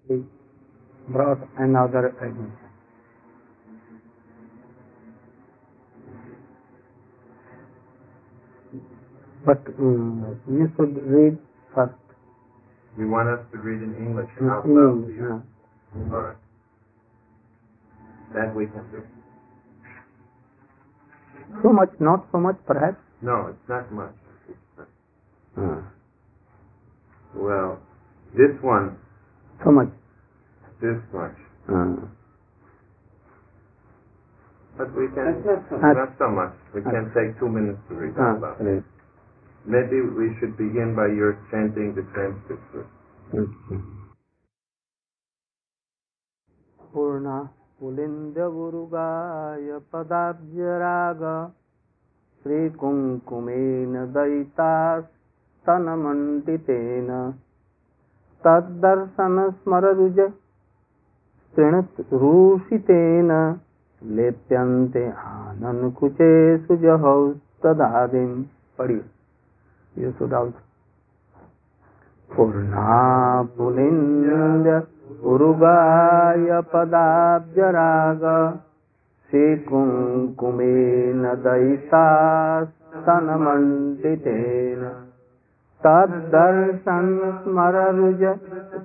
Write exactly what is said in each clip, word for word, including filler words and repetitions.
he brought another admission. But um, you should read first. You want us to read in English In out loud? English, yeah. All right. That we can do. So much, not so much, perhaps. No, it's not much. Uh, Well, this one, so much. this much. Uh, But we can, That's not so much. not so much. We can take two minutes to read uh, out loud. read. Maybe we should begin by your chanting the transcript first. Purna Pulindya Gurugaya Padabhyaraga Sri Kunkumena Daitas Tanamanditena Taddarsana Smararuja Trinat Rushitena Lepyante Anankuche Sujahau Tadadim. Padiye. You should also. Purna Pulindya Urugaya Padabhyaraga Sri Kunkumena Daitas Tanamanditena Taddarsan Smararuja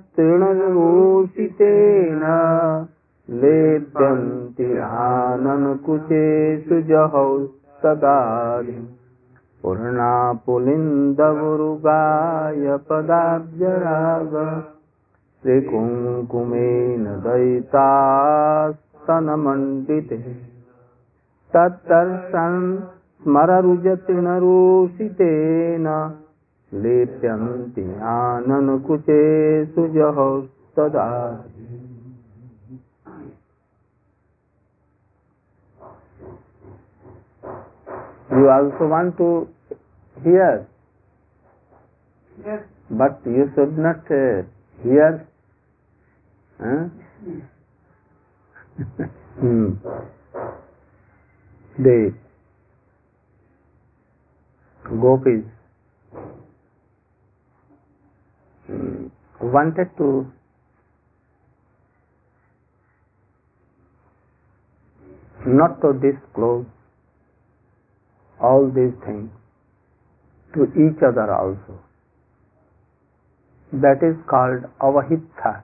Trinarusitena Lepyanti Anankuche Sujahau Sadadim. Purna Pulinda Gurugaya Padabhyaraga Sri Kunkumena Daitas Tanamandite Tattarsan Smararujatinarusitena Lepyanti Ananakuche Sujahau Sadadi. You also want to hear? Yes. But you should not uh, hear. Huh? hmm. The gopis hmm, wanted to not to disclose all these things to each other also. That is called avahitha.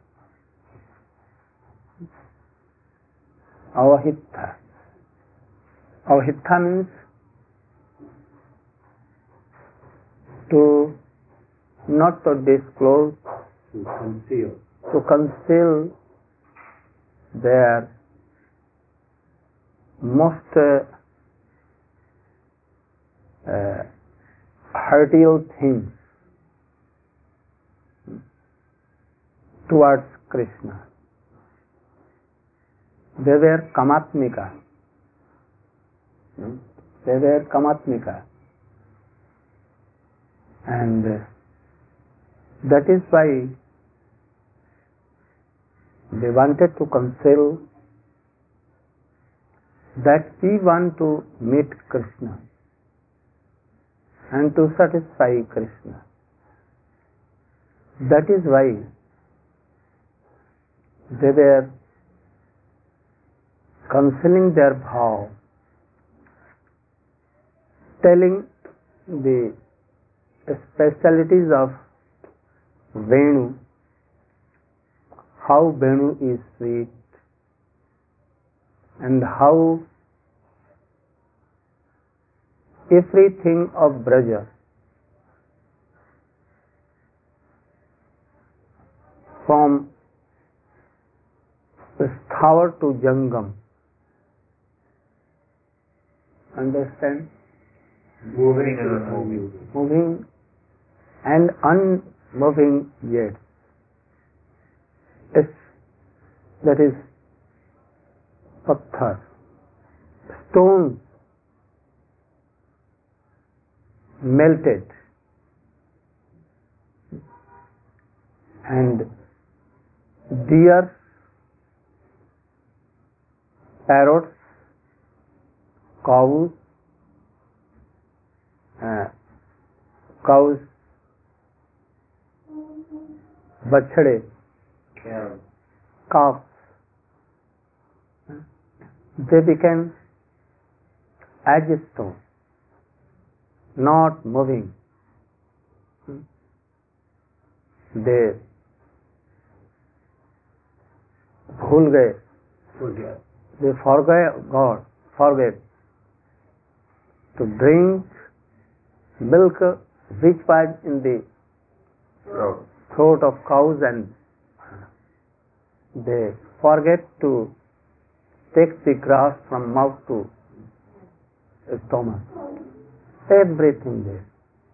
Avahitha. Avahitha means to not to disclose, To conceal. to conceal their most uh, uh, hurtful things towards Krishna. They were kamatmika. They were kamatmika. And uh, that is why they wanted to conceal that we want to meet Krishna and to satisfy Krishna. That is why they were concealing their bhav, telling the specialities of Venu, how Venu is sweet and how everything of Braja, from Sthawar to Jangam, understand? Moving and unmoving. Moving and unmoving yet. Yes, that is patthar, stones melted and deer, parrots, cows, uh, cows, bachade, Cows. calves, they became as stone, not moving. They भूल गए, they forget God, forget to drink milk which was in the Throat. throat of cows, and they forget to take the grass from mouth to stomach. Everything there.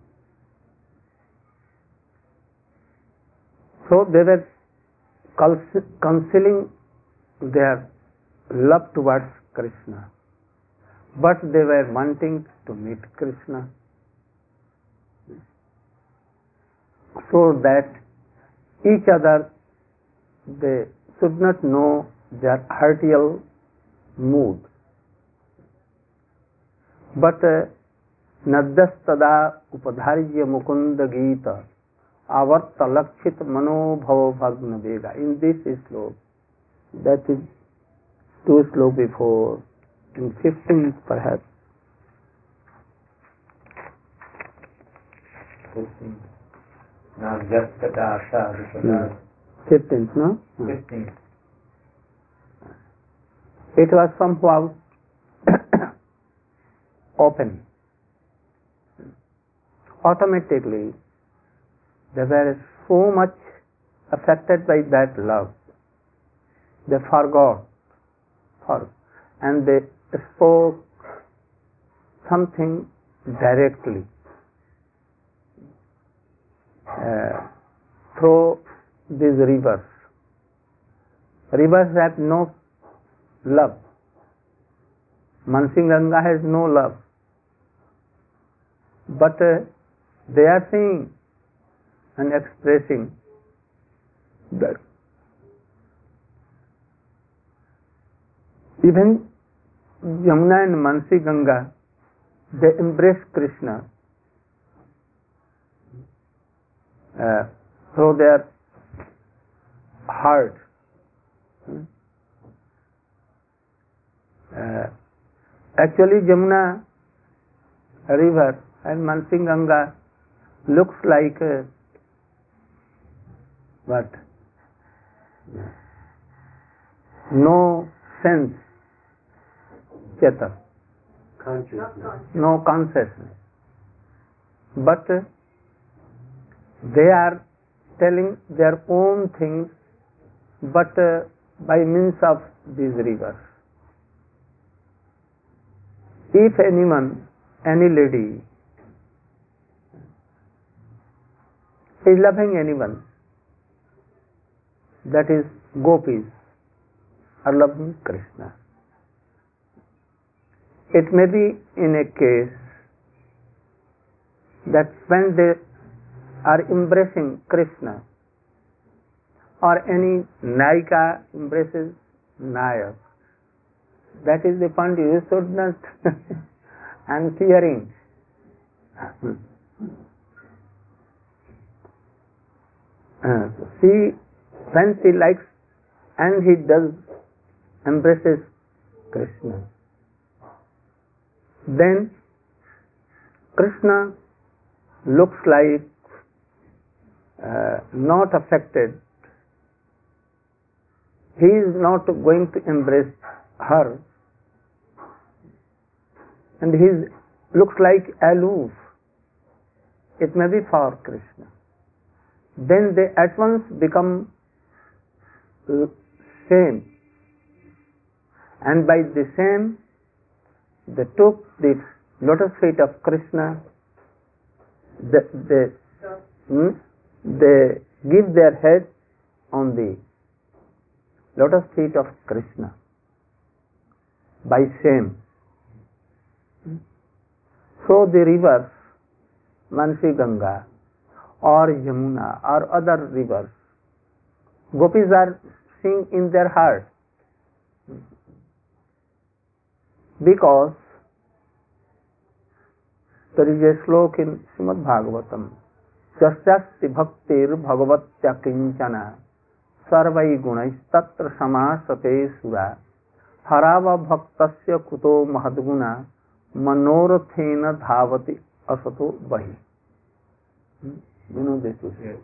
So they were concealing their love towards Krishna, but they were wanting to meet Krishna, so that each other they should not know their heartial mood. But नद्यस्tada उपधार्य Mukund गीत आवर्त लक्षित मनोभव भग्न वेगा. In this slok, that is two slok before, in fifteenth perhaps. Now just the fifteenth, no? fifteenth. It was somehow open. Automatically, they were so much affected by that love. They forgot, for, and they spoke something directly uh, through these rivers. Rivers have no love. Mansi Ganga has no love. But uh, they are saying and expressing that even Yamuna and Mansi Ganga, they embrace Krishna uh, through their heart. Uh, actually, Yamuna river and Mansi Ganga looks like uh, what? No sense, Cheta. Consciousness. No consciousness. But uh, they are telling their own things, but uh, by means of these rivers. If anyone, any lady is loving anyone, that is gopis are loving Krishna. It may be in a case that when they are embracing Krishna, or any Nayika embraces Nayak, that is the point you should not I'm hearing. Uh, she, when she likes and he does, embraces Krishna, then Krishna looks like uh, not affected. He is not going to embrace her, and he looks like aloof. It may be for Krishna. Then they at once become same, and by the same they took the lotus feet of Krishna. They, they, hmm, they give their head on the lotus feet of Krishna by same. So the rivers, Mansi Ganga or Yamuna or other rivers, gopis are seeing in their heart, because there is a slok in Srimad Bhagavatam, Jasyasti bhaktir bhagavatya kinchana सर्वै गुणैस्तत्र समासते सुरा हराव भक्तस्य कुतो महद्गुणा मनोरथेन धावति असतो बहि. You know this is it.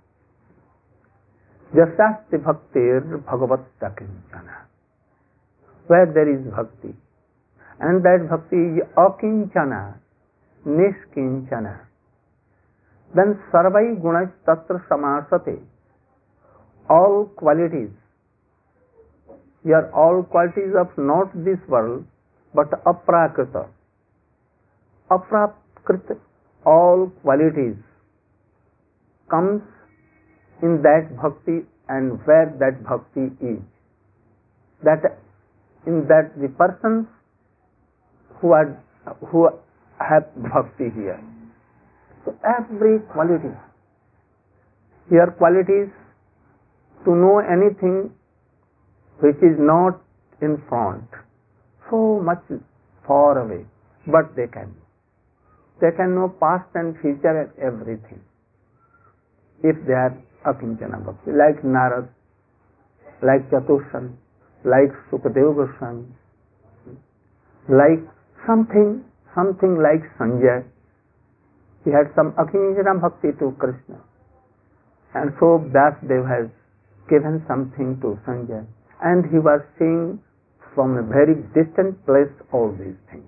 Jasasti bhaktir bhagavatta kinchana. Where there is bhakti, and that bhakti is akinchana, nishkinchana, then sarvai gunas tatra samasate. All qualities, here all qualities of not this world, but aprakrita. Aprakrita, all qualities comes in that bhakti, and where that bhakti is, that in that the persons who are who have bhakti here. So every quality here, qualities to know anything which is not in front, so much far away, but they can they can know past and future and everything if they are akinchana bhakti, like Narad, like Chatushan, like Sukadeva Goswami, like something, something like Sanjay. He had some akinchana bhakti to Krishna, and so Vyasdev has given something to Sanjay, and he was seeing from a very distant place all these things.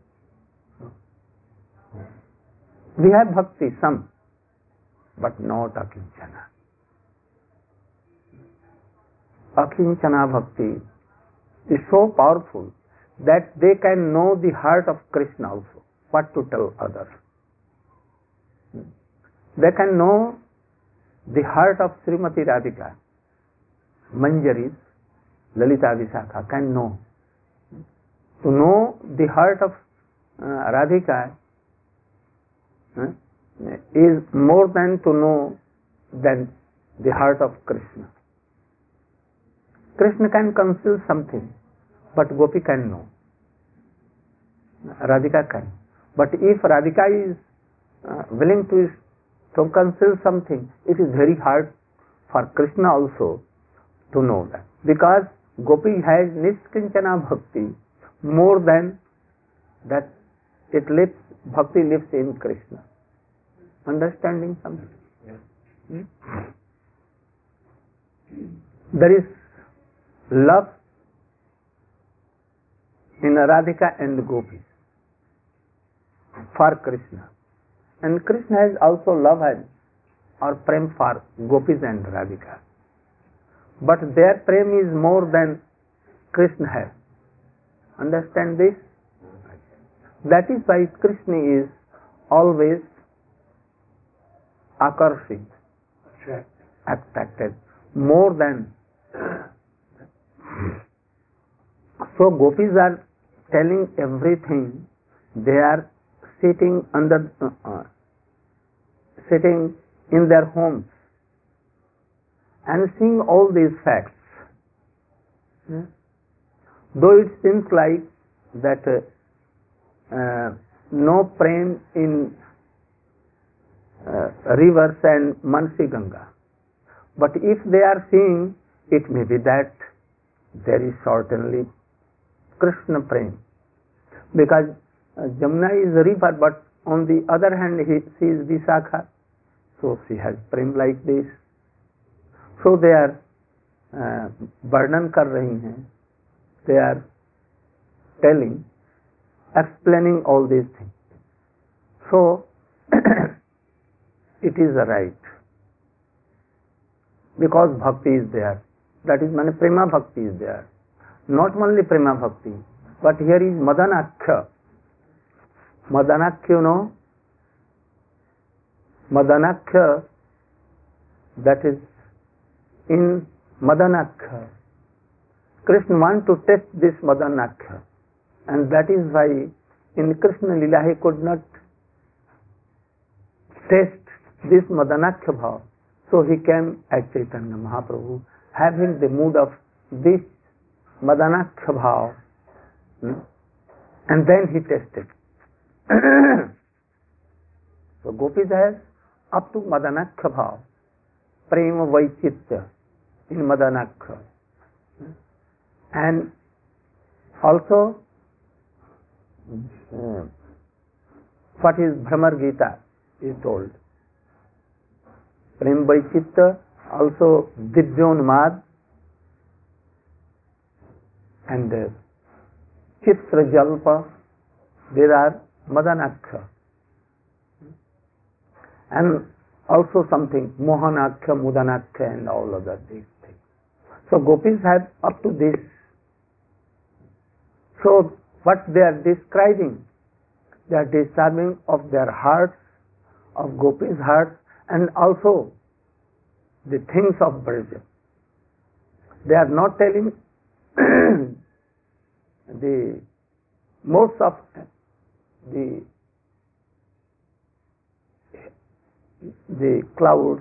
We have bhakti, some, but not akinchana. Akinchana bhakti is so powerful that they can know the heart of Krishna also, what to tell others. They can know the heart of Srimati Radhika, Manjaris, Lalita Visakha can know. To know the heart of uh, Radhika uh, is more than to know than the heart of Krishna. Krishna can conceal something, but Gopi can know. Radhika can. But if Radhika is uh, willing to, to conceal something, it is very hard for Krishna also to know that. Because Gopi has Nishkinchana bhakti more than that it lives, bhakti lives in Krishna. Understanding something? Yes. Hmm? There is love in Radhika and Gopis for Krishna, and Krishna has also love and or prem for Gopis and Radhika, but their prem is more than Krishna has. Understand this? That is why Krishna is always akarshit, attracted more than. So gopis are telling everything. They are sitting under, uh, uh, sitting in their homes and seeing all these facts. Yeah. Though it seems like that uh, uh, no prem in uh, rivers and Mansi Ganga, but if they are seeing, it may be that there is certainly Krishna prem, because uh, Jamuna is a river, but on the other hand he, she is Visakha, so she has prem like this. So they are uh, वर्णन कर रही हैं, they are telling, explaining all these things. So it is a right, because bhakti is there. That is, mane prema bhakti is there. Not only prema bhakti, but here is Madanakhya. Madanakhya, you know, Madanakhya, that is in Madanakhya. Krishna wants to test this Madanakhya, and that is why in Krishna Lila he could not test this Madanakhya bhav. So he came as Chaitanya Mahaprabhu, having the mood of this Madanakhya bhav, hmm? and then he tested. So Gopis has up to Madanakhya bhav, Prema Vaichitya, in Madanakha. And also, uh, what is Bhramar Gita is told. Prem Vaichitta, also Divyonmad, and uh, Chitra Jalpa, there are Madanakha. And also something, Mohanakha, Mudanakha, and all other these things. So gopis have up to this. So what they are describing, they are describing of their hearts, of gopis' hearts, and also the things of Braja. They are not telling the modes of the the clouds,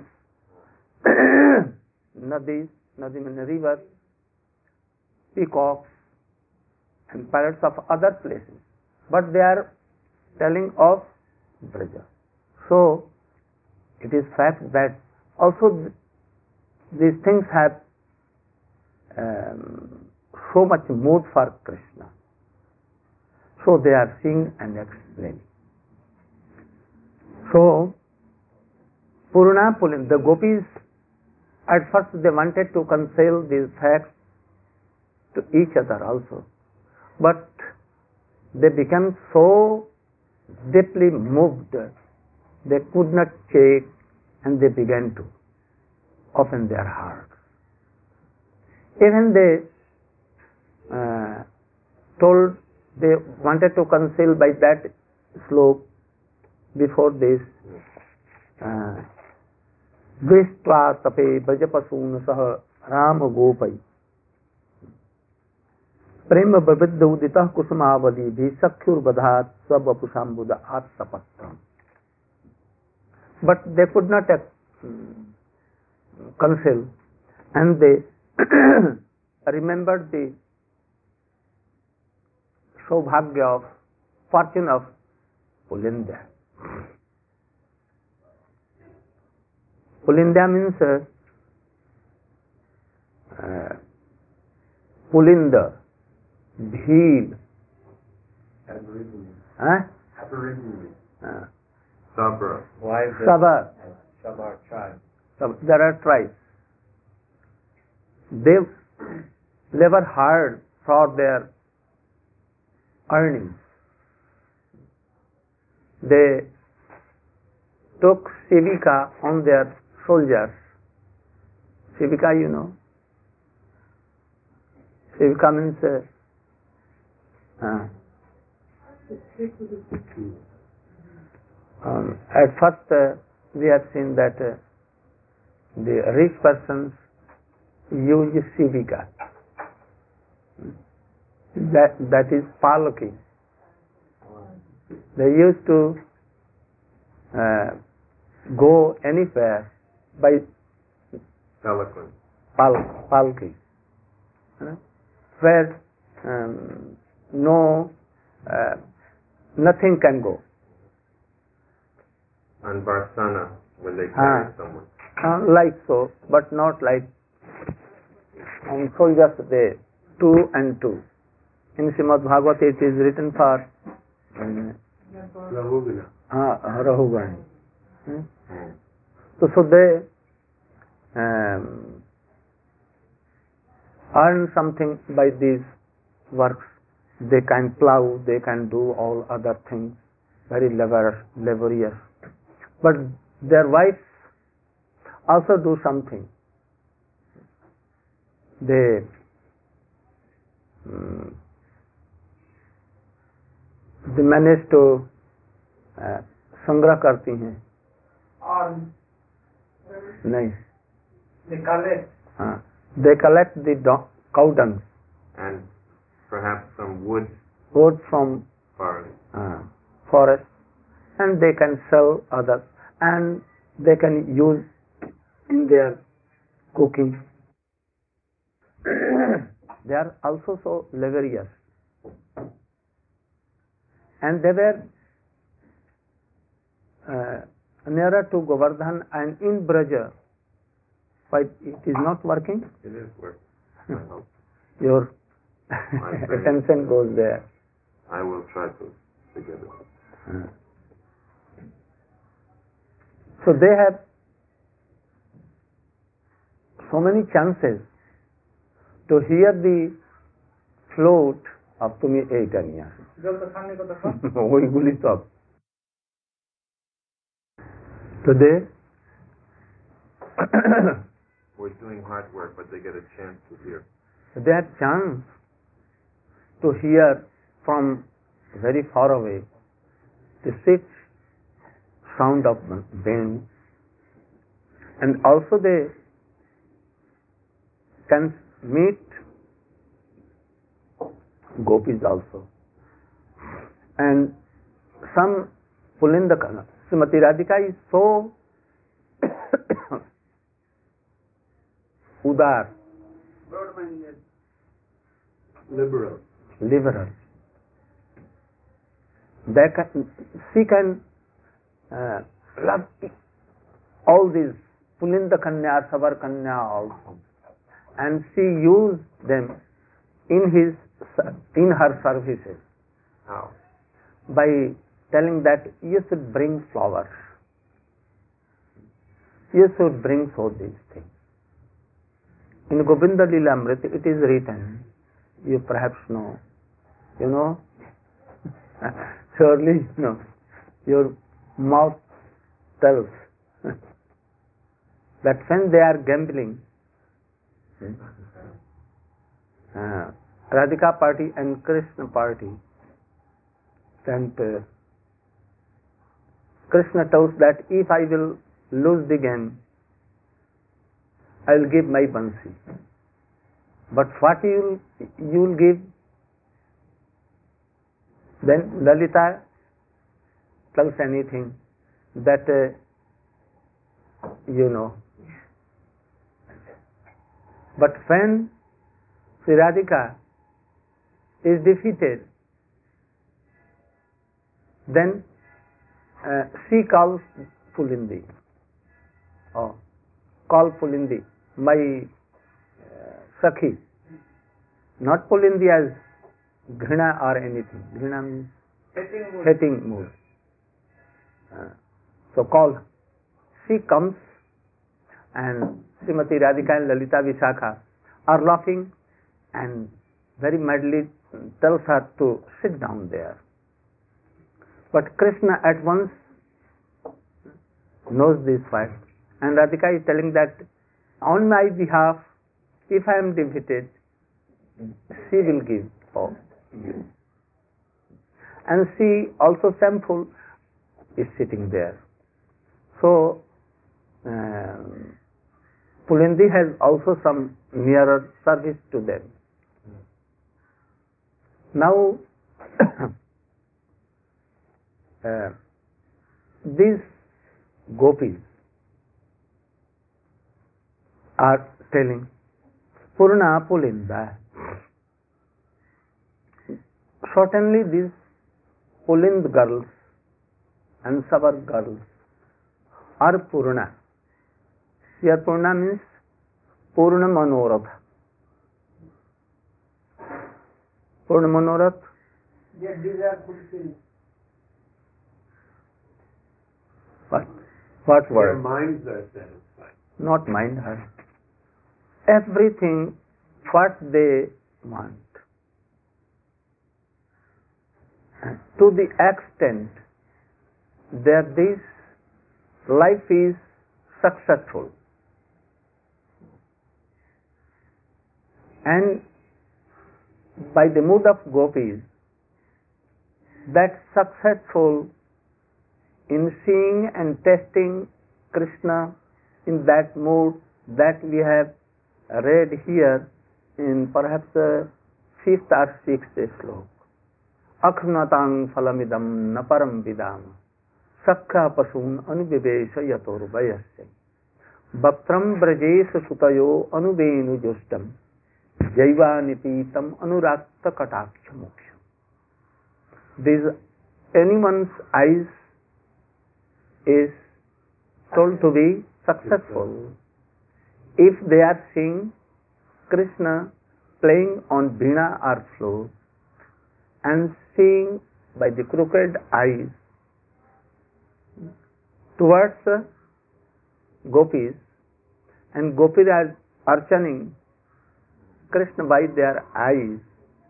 nadis, nadim and rivers, peacocks, and parrots of other places, but they are telling of Braja. So it is fact that also th- these things have um, so much mood for Krishna. So they are seeing and explaining. So Purna Pulin, the gopis, at first they wanted to conceal these facts to each other also, but they became so deeply moved, they could not check, and they began to open their hearts. Even they uh, told, they wanted to conceal by that slope before this, uh, Drishtva tape brajapasun sah ram gopai prema bavidda uditah kusumavali bhi sakhyur badhat svapusambuddha attapatram. But they could not uh, conceal, and they remembered the Saubhagya of fortune of Pulindya. Pulindya means uh, uh, Pulinda, Bheel, Aborigine. huh? Aborigine. Uh, Sabra. Wives of Sabar. Sabar tribe. So there are tribes. They never hard for their earnings. They took Sevika on their soldiers. Sevika, you know. Sevika means uh, uh, um, at first uh, we have seen that uh, the rich persons use Sevika. That, that is palki. They used to uh, go anywhere by Eloquent. pal, palki, uh, where um, no, uh, nothing can go. On Varsana, when they Ah. carry someone. Uh, like so, but not like on soldiers they two and two. In Srimad Bhagavata it is written for um, Rahugana. uh, Rahugani. Hmm? So, so they um, earn something by these works. They can plow, they can do all other things, very labor, laborious. But their wives also do something. They um, they manage to uh, संग्रह करती हैं और नहीं they collect हाँ they collect the do- cow dung And perhaps some wood wood from forest. uh, forest, and they can sell others, and they can use in their cooking. They are also so laborious, and they were uh, nearer to Govardhan and in Braja. Why it is not working? It is working. I hope. Your My friend. attention goes there. I will try to figure it out. Uh. So they have so many chances to hear the float of Tumi Eitanya. ওইগুলি সব today We're doing hard work, but they get a chance to hear. they have chance to hear from very far away the sweet sound of wind, and also they can meet gopis also, and some Pulindakana. Srimati Radhika is so udar, broad-minded, Liberal. liberal. They can, she can uh, love all these Pulinda Kanya, Savar Kanya also, and she used them in his in her services. How? By telling that you should bring flowers, you should bring so these things. In Govinda Lila Amrit it is written, you perhaps know, you know, surely you know, your mouth tells that when they are gambling, uh, Radhika party and Krishna party, and uh, Krishna tells that if I will lose the game, I will give my bansi. But what you will you will give? Then Lalita tells anything that uh, you know. But when Sri Radhika is defeated, then uh, she calls Pulindi. Oh, call Pulindi, my uh, Sakhi. Not Pulindi as Ghrina or anything. Ghrina means hating mood. hating mood. Uh, so call. She comes, and Srimati Radhika and Lalita Vishakha are laughing and very madly tells her to sit down there. But Krishna at once knows this fact, and Radhika is telling that on my behalf, if I am defeated, she will give for you. And she also shameful is sitting there. So um, Pulindi has also some nearer service to them. Now uh, these gopis are telling Purna Pulinda. Certainly these Pulind girls and Savar girls are Purna. Here Purna means Purna Manoratha. Purna Manorath. Their desire fulfilled. What? What Their word? minds are satisfied. Not mind her. Everything what they want. And to the extent that this life is successful, and by the mood of gopis, that successful in seeing and tasting Krishna in that mood that we have read here in perhaps the fifth or sixth slok. Akhnatang phalamidam naparam vidam sakha pasun anuvivesha yator vayasya bhaktram brajesha sutayo anuvenu justam jaiva nipitam anurakta kataksha moksha. This anyone's eyes is told to be successful if they are seeing Krishna playing on veena or flute and seeing by the crooked eyes towards the gopis, and gopis are archaning Krishna by their eyes,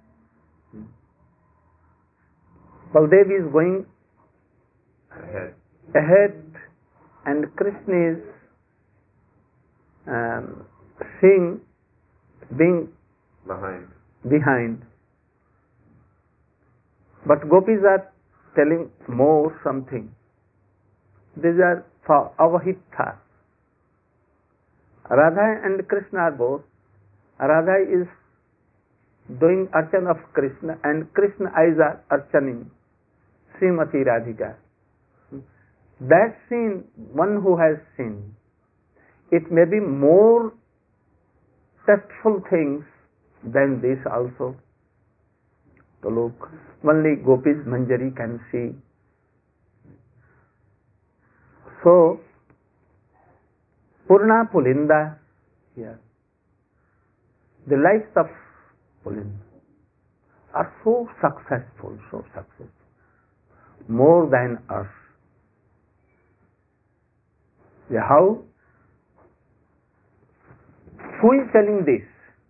Baldev is going Ahead. ahead and Krishna is um, seeing, being Behind. behind. But gopis are telling more something. These are for avahita. Radha and Krishna are both. Radha is doing archan of Krishna and Krishna eyes are archaning Srimati Radhika. That scene, one who has seen, it may be more tasteful things than this also. To look, only Gopis Manjari can see. So, Purna Pulinda here. The lives of Pulinda are so successful, so successful, more than us. Yeah, how? Who is telling this?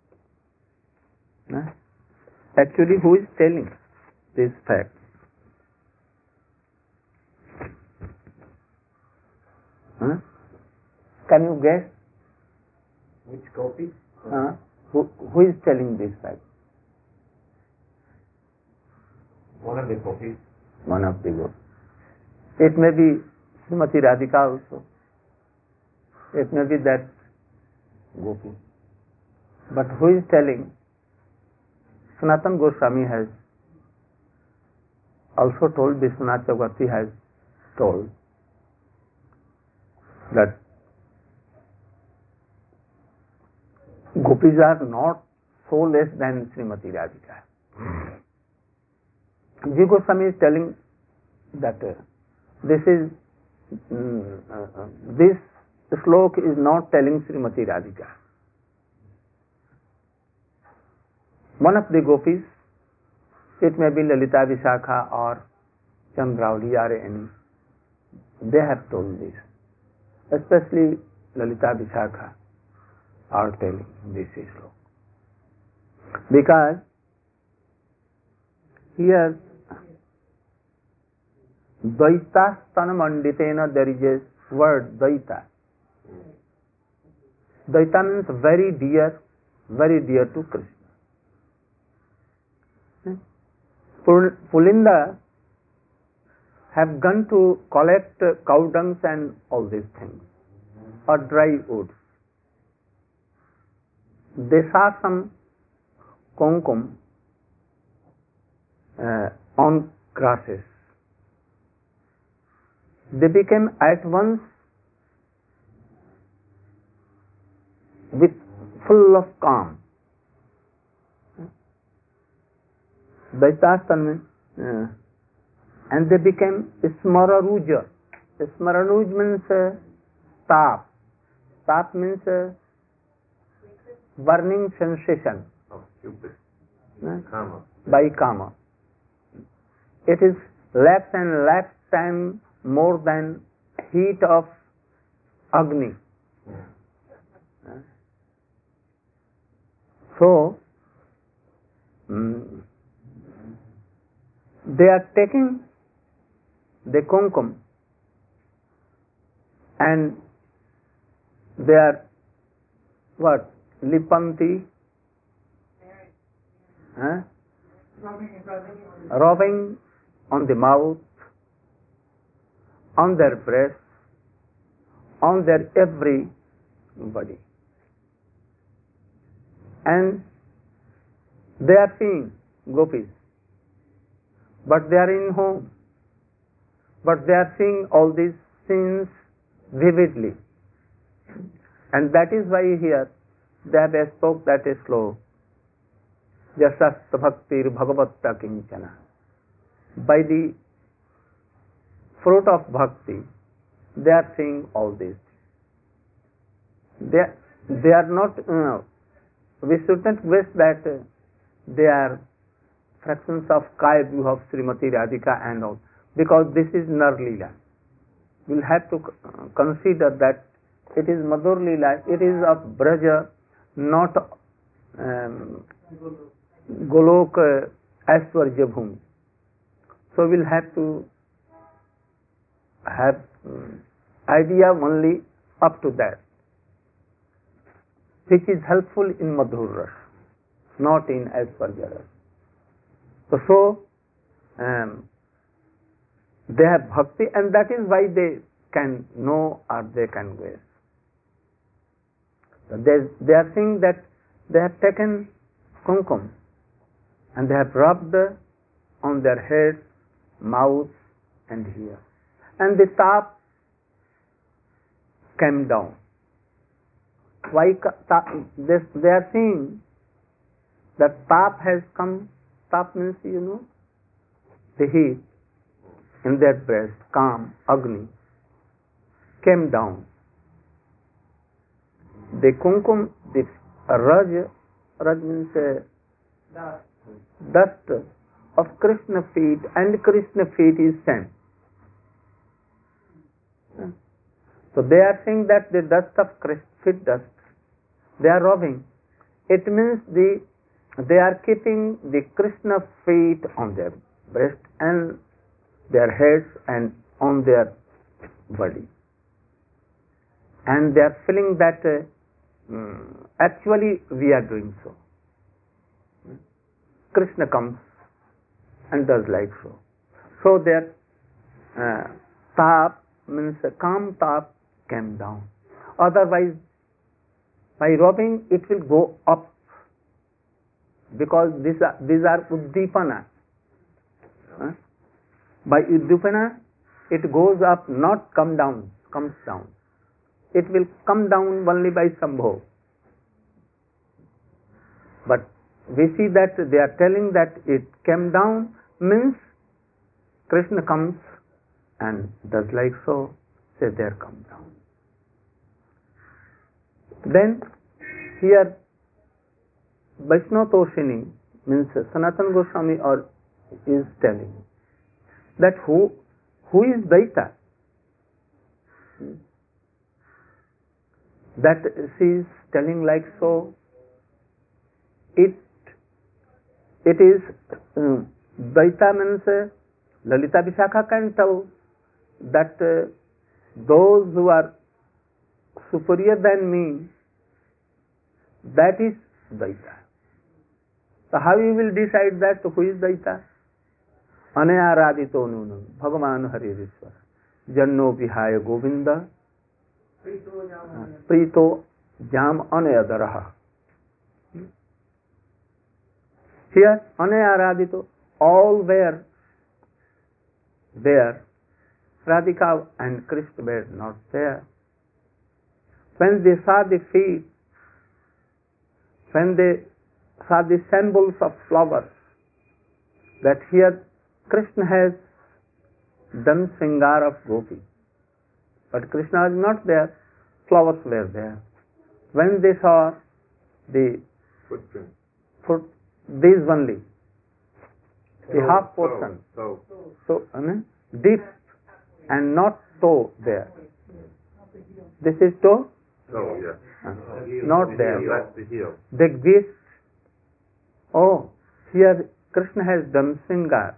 Huh? Actually, who is telling this fact? Huh? Can you guess? Which gopi? Huh? Who, who is telling this fact? One of the gopis. One of the gopis. It may be Srimati Radhika also. It may be that gopi. But who is telling? Sanatana Goswami has also told, Vishwanath Chakravarti has told that gopis are not so less than Srimati Radhika. Ji Goswami is telling that uh, this is mm, uh, uh, this slok is not telling Srimati Radhika. One of the gopis, it may be Lalita Vishakha or Chandravali or any, they have told this. Especially Lalita Vishakha are telling this slok. Because here Dvaita Stanamanditena, there is a word Dvaita. Dvaita means very dear, very dear to Krishna. Pulinda have gone to collect cow dungs and all these things, or dry wood. They saw some kumkum uh, on grasses. They became at once with full of calm. Daitastan, uh, and they became Smararuja. Smararuj means uh, tap. Tap means uh, burning sensation. Oh, stupid. Uh, Kama. by kama. It is less and less time more than heat of Agni. Uh, so, mm, they are taking the kumkum and they are what? Lipanti, huh? Rubbing on the mouth, on their breast, on their every body. And they are seeing gopis. But they are in home. But they are seeing all these scenes vividly. And that is why here they have spoke that slow. Jasasta bhaktir bhagavatta kinchana. By the fruit of bhakti, they are seeing all this. They, they are not, uh, we should not wish that uh, they are fractions of Kaya Vyuha of Srimati Radhika and all, because this is Nar Leela. We'll have to uh, consider that it is Madhur Leela, it is of Braja, not um, Golok uh, Aishwarya Bhumi. So we'll have to have um, idea only up to that, which is helpful in Madhur Ras, not in Aishwarya Ras. So, so um, they have bhakti, and that is why they can know or they can guess. They, they are saying that they have taken kumkum and they have rubbed on their head, mouth and here, and the tap came down. Why tap? They, they are saying that tap has come. Tap means, you know, the heat in their breast, calm, Agni, came down. The kumkum, the raj, raj means uh, dust of Krishna feet, and Krishna feet is same. So they are saying that the dust of Krishna feet dust, they are rubbing. It means the they are keeping the Krishna feet on their breast and their heads and on their body, and they are feeling that uh, um, actually we are doing so. Krishna comes and does like so. So their uh, tap means a calm tap came down. Otherwise, by rubbing it will go up, because these are, these are uddipana. Huh? By uddipana it goes up, not come down, comes down. It will come down only by sambho. But we see that they are telling that it came down means Krishna comes and does like so, say there come down. Then here Vaishnava Toshini means Sanatana Goswami or is telling that who who is Daita? That she is telling like so. It it is um, Daita means uh, Lalita Vishakha can tell that uh, those who are superior than me, that is Daita. So how you will decide that who is Daita? Anaya radito nunam Bhagavan Haririshwar Janno Vihaya Govinda Prito Jam Anayadaraha. Here Anaya radito, all were there. Radhika and Krishna were not there. When they saw the feet, when they saw the symbols of flowers, that here Krishna has done Sringar of Gopi, but Krishna is not there, flowers were there. When they saw the Footprint. foot, these only, the So, half portion, So, so I mean, deep and not toe there. This is toe, so, so yeah. uh, heel, not the there. heel. That's the heel. They wished, oh, here Krishna has done Sringar.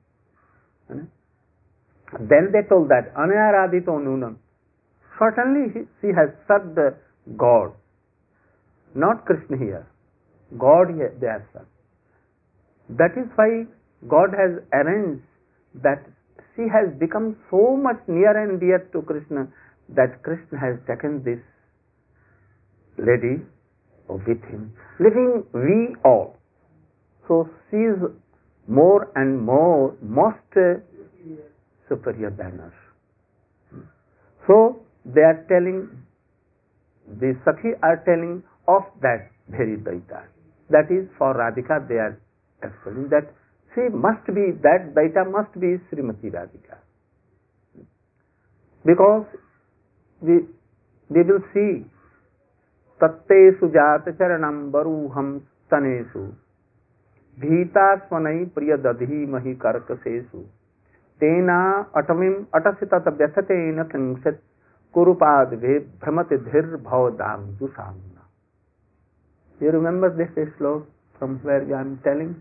Then they told that Anayaradito Nunam. Certainly he, she has served the God, not Krishna here. God here they have served. That is why God has arranged that she has become so much near and dear to Krishna that Krishna has taken this lady with him, leaving we all. So she is more and more most uh, superior than us. So they are telling, the Sakhi are telling of that very Daita. That is for Radhika they are explaining that she must be, that Daita must be Srimati Radhika. Because we, we will see तत्तेषु जात चरणं बरूहं स्तनेषु भीता स्वनै प्रियदधीमहि कर्कशेषु तेना अटमिम अटसि तत व्यथतेन किंचित् कुरुपादभे भ्रमति धीर्भवदां दुषाम्ना. You remember this sloka from where I am telling?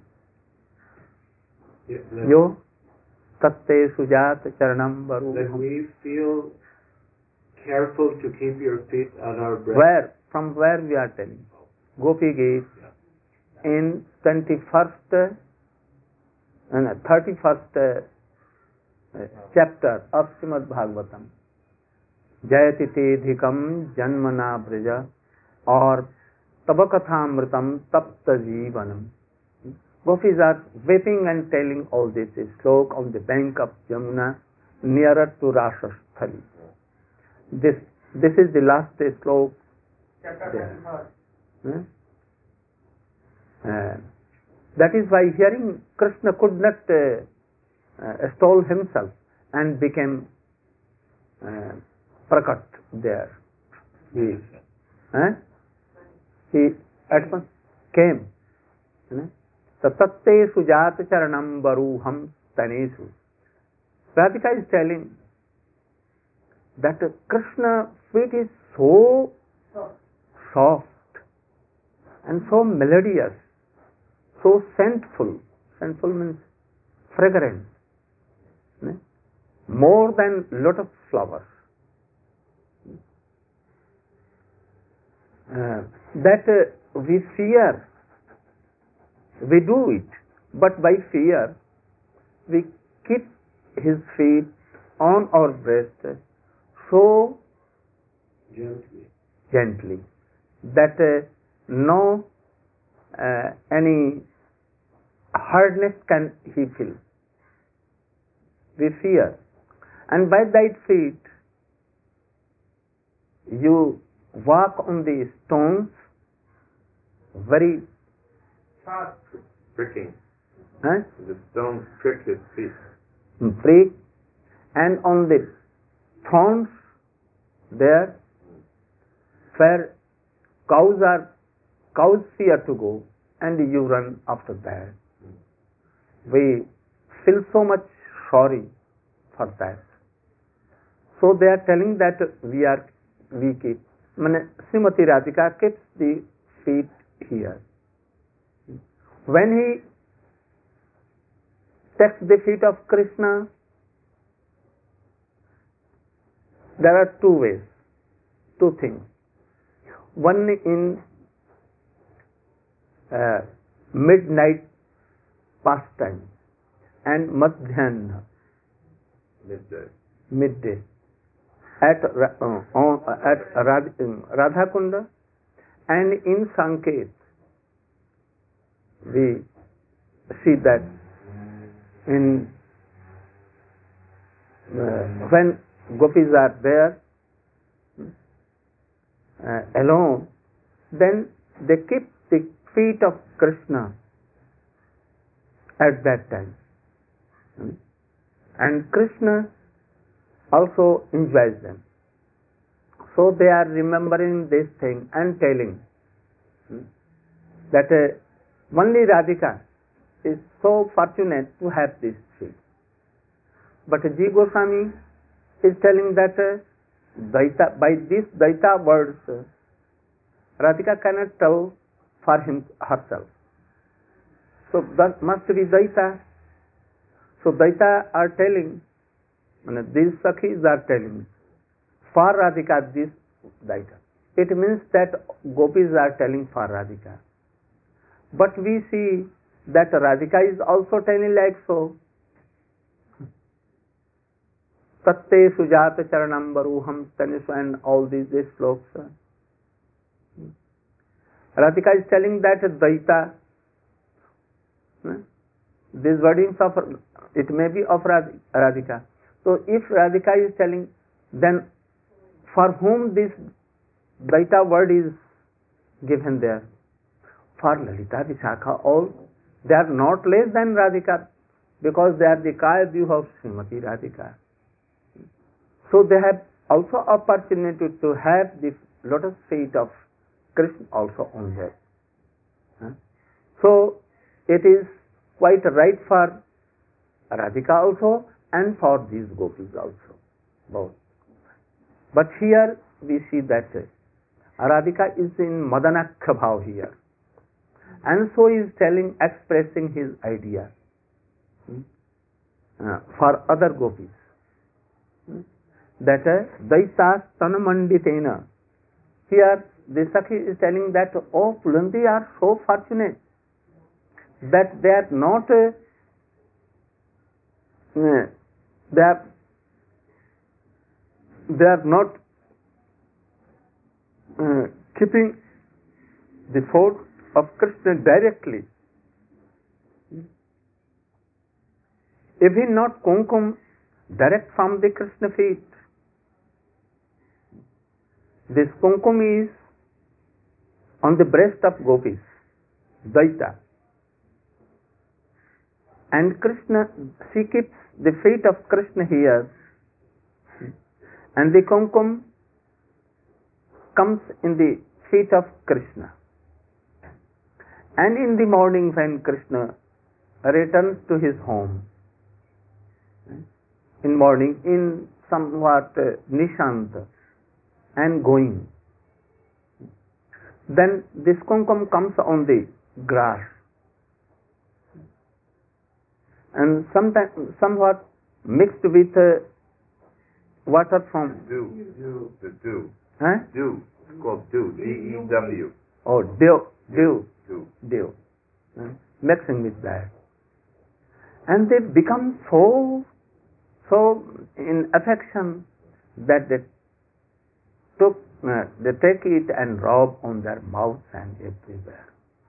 Yeah, that- Yo tatte sujat charanam varu. That we feel careful to keep your feet on our breast. Where? From where we are telling? Gopi Gita Yeah. in twenty-first and thirty-first uh, chapter of Srimad Bhagavatam. Jayati tedhikam janmana brija or tabakathamritam tapta jivanam. Gopis are weeping and telling all this sloka on the bank of Yamuna nearer to Rasasthali. This this is the last sloka. Chapter Yeah. twenty-first. Hmm? Uh, that is why hearing Krishna could not uh, uh, stall himself and became uh, prakat there. He, huh? he at once came. Hmm? Tatte sujat charanam baruham tanesu. Radhika is telling that Krishna feet is so So, soft and so melodious, so scentful. Scentful means fragrant, eh? More than lotus flowers. Uh, that uh, we fear, we do it, but by fear we keep his feet on our breast so Gently. gently that uh, no uh, any hardness can he feel. We fear, and by that feet you walk on the stones very fast. Pricking. huh, The stones prick his feet. free, and on the thorns there where cows are cows fear to go, and you run after that. We feel so much sorry for that. So they are telling that we are we keep. Mane Srimati Radhika keeps the feet here. When he takes the feet of Krishna, there are two ways, two things. One in uh, midnight pastime and madhyana, Midday. midday, at Ra- uh, on, at Radha, Radha Kunda, and in Sanket we see that in uh, when gopis are there uh, alone, then they keep the feet of Krishna at that time. Hmm? And Krishna also enjoys them. So they are remembering this thing and telling hmm, that uh, only Radhika is so fortunate to have this feet. But Ji Goswami is telling that uh, Daita, by these Daita words, uh, Radhika cannot tell for him herself. So that must be Daita. So Daita are telling, and these Sakhis are telling, for Radhika this Daita. It means that gopis are telling for Radhika. But we see that Radhika is also telling like so. Tatte sujata charanam baruham tanisu, and all these, these slokas. Radhika is telling that Daita, these wordings of, it may be of Radhika. So if Radhika is telling, then for whom this Daita word is given there? For Lalita, Vishakha, all, they are not less than Radhika, because they are the Kaya View of Srimati Radhika. So they have also opportunity to have the lotus feet of Krishna also on that. Huh? So it is quite right for Radhika also and for these gopis also, both. But here we see that Radhika is in Madanakha bhav here, and so he is telling, expressing his idea hmm, uh, for other gopis. Hmm, that uh, Daita Tanamanditena. Here the Sakhi is telling that, oh, Pulanti are so fortunate that they are not uh, uh, they are they are not uh, keeping the fold of Krishna directly. Even not kumkum direct from the Krishna feet. This kumkum is on the breast of gopis, Daita. And Krishna, she keeps the feet of Krishna here, and the kumkum comes in the feet of Krishna. And in the morning when Krishna returns to his home, in morning, in somewhat uh, nishant and going, then this kumkum comes on the grass and sometimes somewhat mixed with uh, water from Dew. Dew. The dew. huh? Dew. It's called dew. D E W. Oh, dew, dew, Dew. dew, huh? Mixing with that, and they become so so in affection that they took uh, they take it and rub on their mouths and everywhere.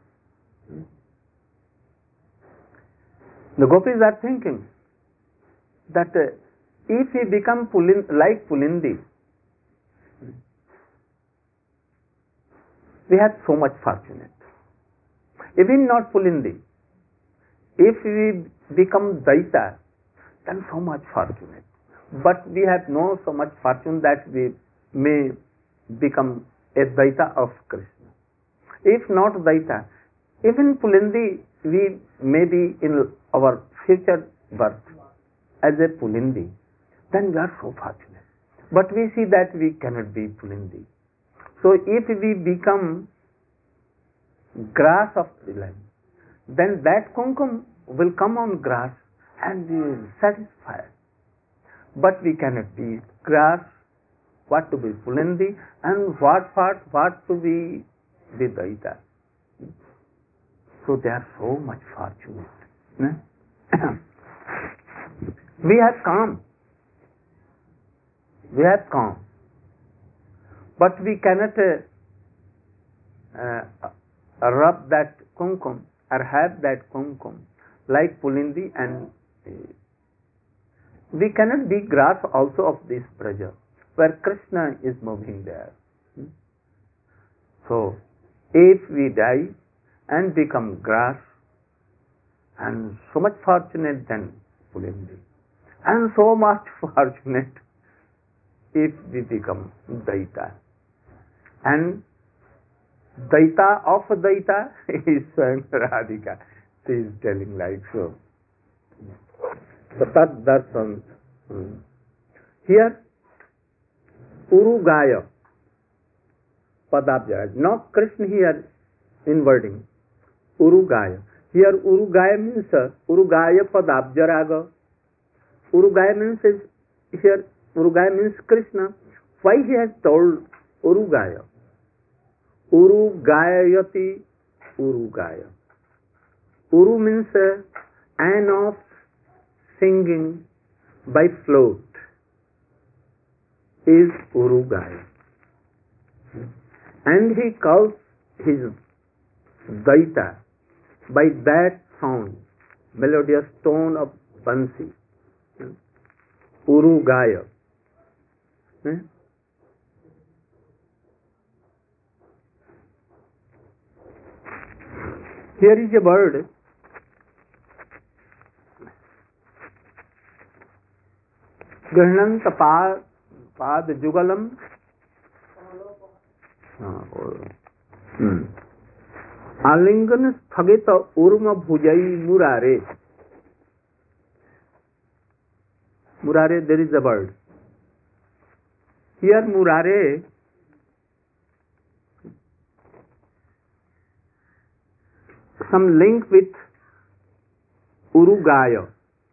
The gopis are thinking that uh, if we become Pulin, like Pulindi, we have so much fortunate. Even not Pulindi, if we become Daita, then so much fortunate. But we have no so much fortune that we may become a Daita of Krishna. If not Daita, even Pulindi, we may be in our future birth as a Pulindi, then we are so fortunate. But we see that we cannot be Pulindi. So if we become grass of the land, then that kumkum will come on grass and we will satisfy. But we cannot be grass, what to be Pulindi, and what part, what to be the Daita. So they are so much fortunate. We have come. We have come. But we cannot uh, uh, rub that kumkum or have that kumkum like Pulindi, and uh, we cannot be grass also of this praja where Krishna is moving there. So if we die and become grass, and so much fortunate than Pulindi, and so much fortunate if we become Daita. And Daita of Daita is Swayam Radhika. She is telling like so. So Tat Darshan. Hmm. Here, Urugaya Padabjara. Not Krishna here in wording. Urugaya. Here Urugaya means uh, Urugaya Padabjaraga. Urugaya means is, here Urugaya means Krishna. Why he has told Urugaya? Urugayati Urugaya. Uru means uh, an of singing by float is Urugaya. And he calls his Daita by that sound, melodious tone of Bansi. Urugaya. Hmm? Here is a bird. Gahnant pad jugalam Alingan sthagita urma bhujai murare. Murare, there is a word. Here murare some link with Urugaya,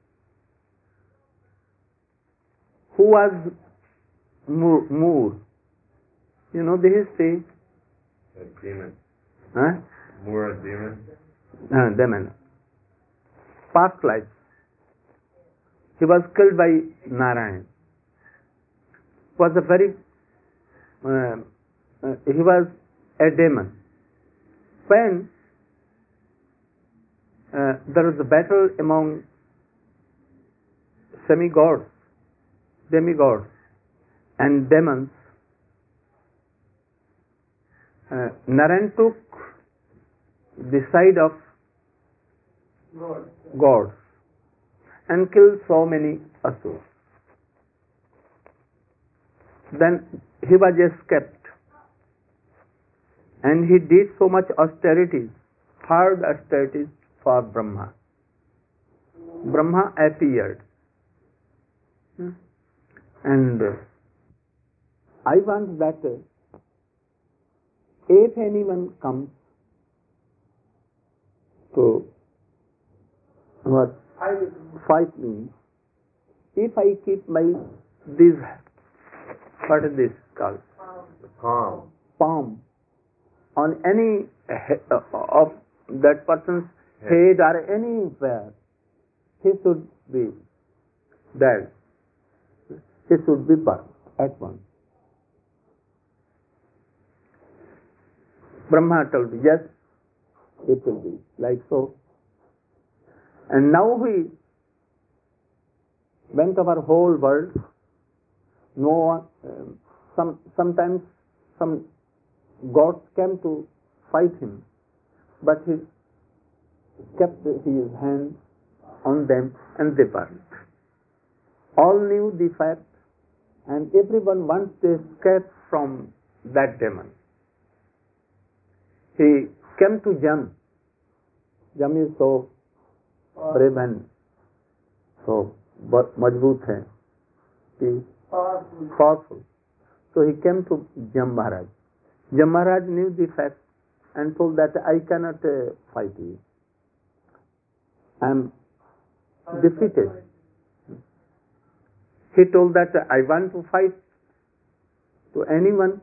who was Moor. You know the history? A demon. Huh? Moor, a demon. Uh, demon. Past life. He was killed by Narayan. Was a very. Uh, uh, he was a demon. When uh, there was a battle among semi-gods, demigods, and demons, uh, Narayan took the side of God. gods and killed so many asuras. Then he was escaped, and he did so much austerities, hard austerities for Brahma. Brahma appeared, and I want that if anyone comes to what I will. fight me, if I keep my this, what is this called, The palm. palm on any he- uh, of that person's Head. head or anywhere, he should be dead. He should be burned at once. Brahma told, yes, it will be like so. And now we went over whole world. No one, um, some sometimes some gods came to fight him, but he kept his hand on them and they burned. All knew the fact, and everyone wants to escape from that demon. He came to Jam. Jam is so brave and so majboot hai, he Powerful. powerful. So he came to Jam Maharaj. Jam Maharaj knew the fact and told that I cannot uh, fight you. I am defeated. He told that I want to fight to anyone.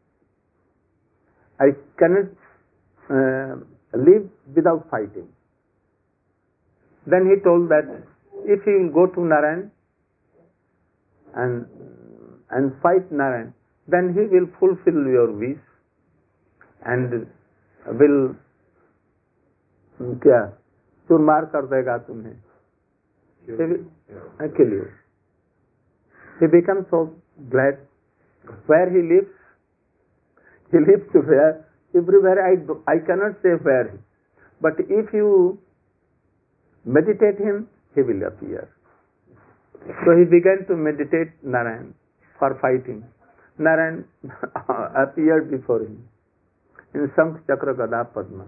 I cannot uh, live without fighting. Then he told that if you will go to Narayan and and fight Narayan, then he will fulfill your wish and will क्या चुरमार कर देगा तुम्हें. He will uh, kill you. He becomes so glad. Where he lives, he lives where? Everywhere. I do, I cannot say where. But if you meditate him, he will appear. So he began to meditate Narayan for fighting. Narayan appeared before him in Shankh, Chakra, Gada, Padma.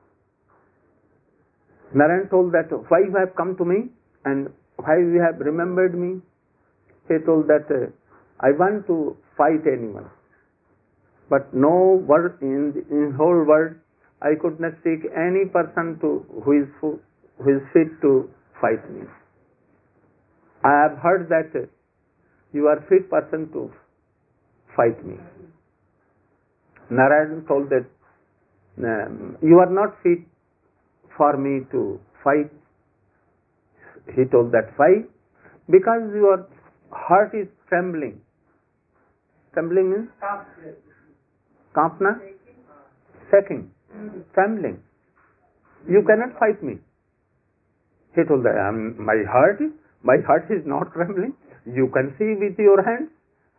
Narayan told that why you have come to me and why you have remembered me. He told that uh, I want to fight anyone, but no word in the in whole world I could not seek any person to who is who is fit to fight me. I have heard that uh, you are fit person to fight me. Narayan told that um, you are not fit for me to fight. He told that why? Because your heart is trembling. Trembling means kampna, shaking, trembling. You cannot fight me. He told that um, my heart is my heart is not trembling. You can see with your hands.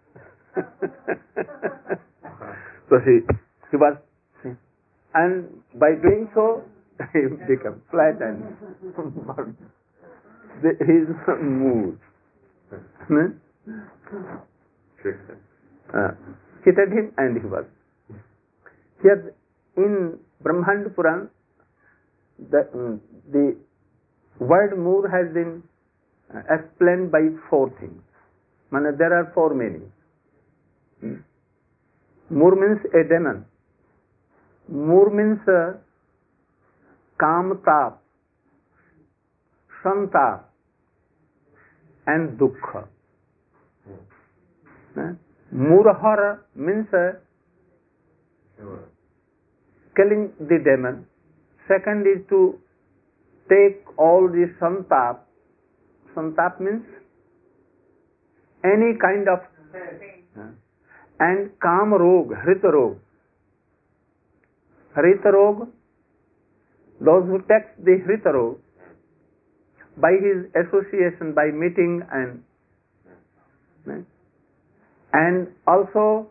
So he he was, and by doing so he became flat and his mood. Tricked him. Uh, cheated him and he was. Here in Brahmand Puran, the, mm, the word moor has been uh, explained by four things. Mane, there are four meanings. Hmm. Moor means a demon. Moor means uh, kam tap, santap, and dukkha. Hmm. Murahara means uh, killing the demon. Second is to take all the santap. Santap means any kind of uh, and kam rog, hrit rog. Hrit rog, those who takes the hrit rog by his association, by meeting and uh, and also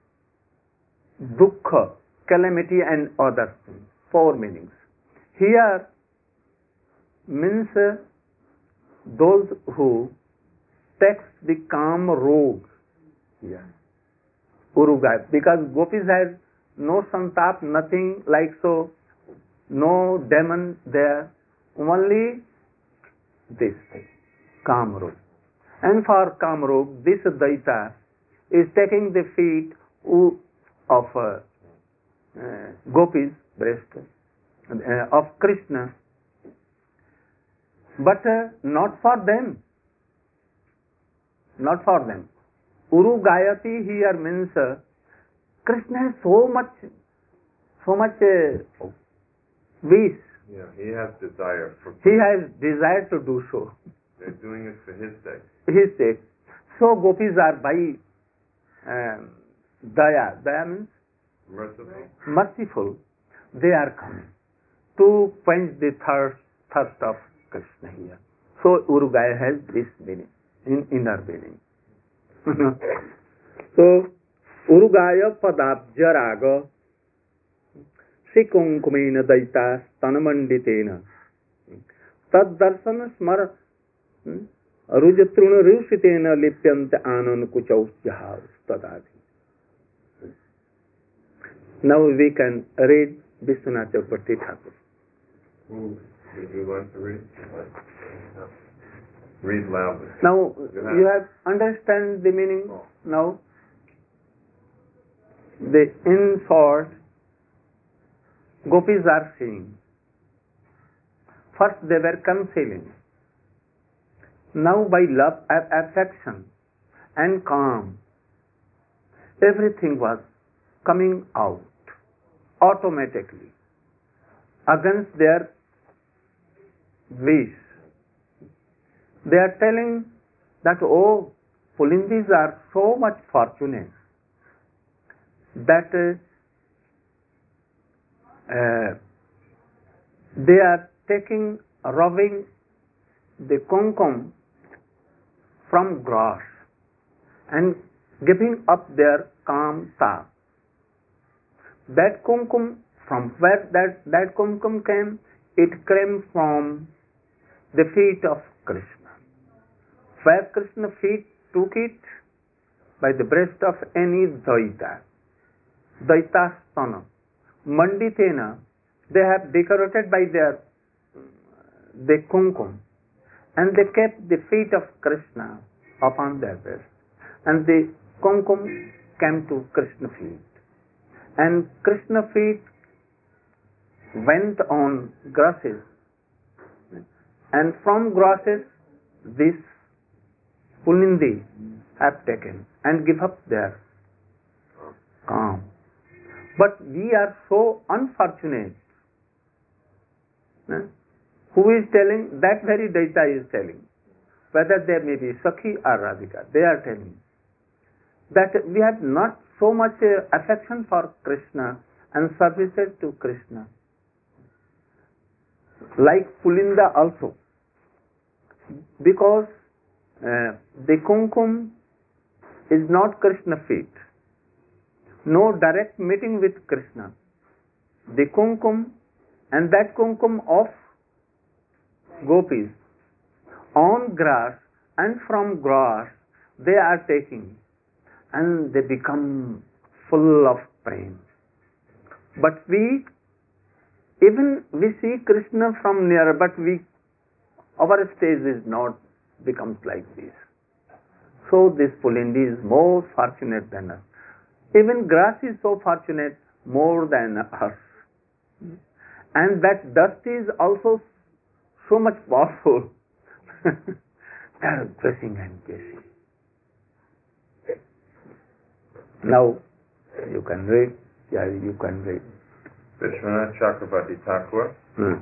dukkha, calamity and other things. Four meanings. Here means uh, those who takes the kam rog. Yeah. Urugai. Because gopis have no santap, nothing like so, no demon there, only this thing, kam rog. And for kam rog, this Daita is taking the feet of uh, uh, gopis, breast, uh, of Krishna, but uh, not for them. Not for them. Uru Gayati here means uh, Krishna has so much, so much uh, wish. Yeah, he has desire for. He has desire to do so. They're doing it for his sake. His sake. So gopis are by um, daya. Daya means Merciful. merciful. They are coming to quench the thirst, thirst of Krishna here. So Urugaya has this meaning, in inner meaning. So Urugaya padabja raga sikunkumena daita stanamanditena tad darsana smar rujatruna rusitena lipyanta anan kuchausyaha stadadi. Now we can read Vishwanath Chakravarti Thakur. Who would you like to read? Read loudly. Now have- you have understand the meaning now. The in short, gopis are saying. First they were concealing. Now by love, affection, and calm, everything was coming out automatically against their wish. They are telling that, oh, Pulindis are so much fortunate that uh, they are taking, rubbing the kumkum from grass and giving up their calm thought. That kumkum, from where that, that kumkum came, it came from the feet of Krishna. Where Krishna feet took it, by the breast of any Daita. Daita Stana. Manditena, they have decorated by their the kumkum, and they kept the feet of Krishna upon their breast. And the kumkum came to Krishna feet. And Krishna feet went on grasses, and from grasses this Pulindi have taken and give up their calm. But we are so unfortunate. Eh? Who is telling? That very Daita is telling. Whether there may be Sakhi or Radhika, they are telling that we have not so much uh, affection for Krishna and services to Krishna. Like Pulinda also. Because uh, the kumkum is not Krishna feet. No direct meeting with Krishna. The kumkum and that kumkum of gopis on grass and from grass they are taking and they become full of prem. But we even we see Krishna from near, but we, our stage is not becomes like this. So this Pulindi is more fortunate than us. Even grass is so fortunate more than us. And that dust is also so much powerful. They are guessing and guessing. Now you can read. Yeah, you can read. Vishwanath Chakravarti Thakur. Hmm.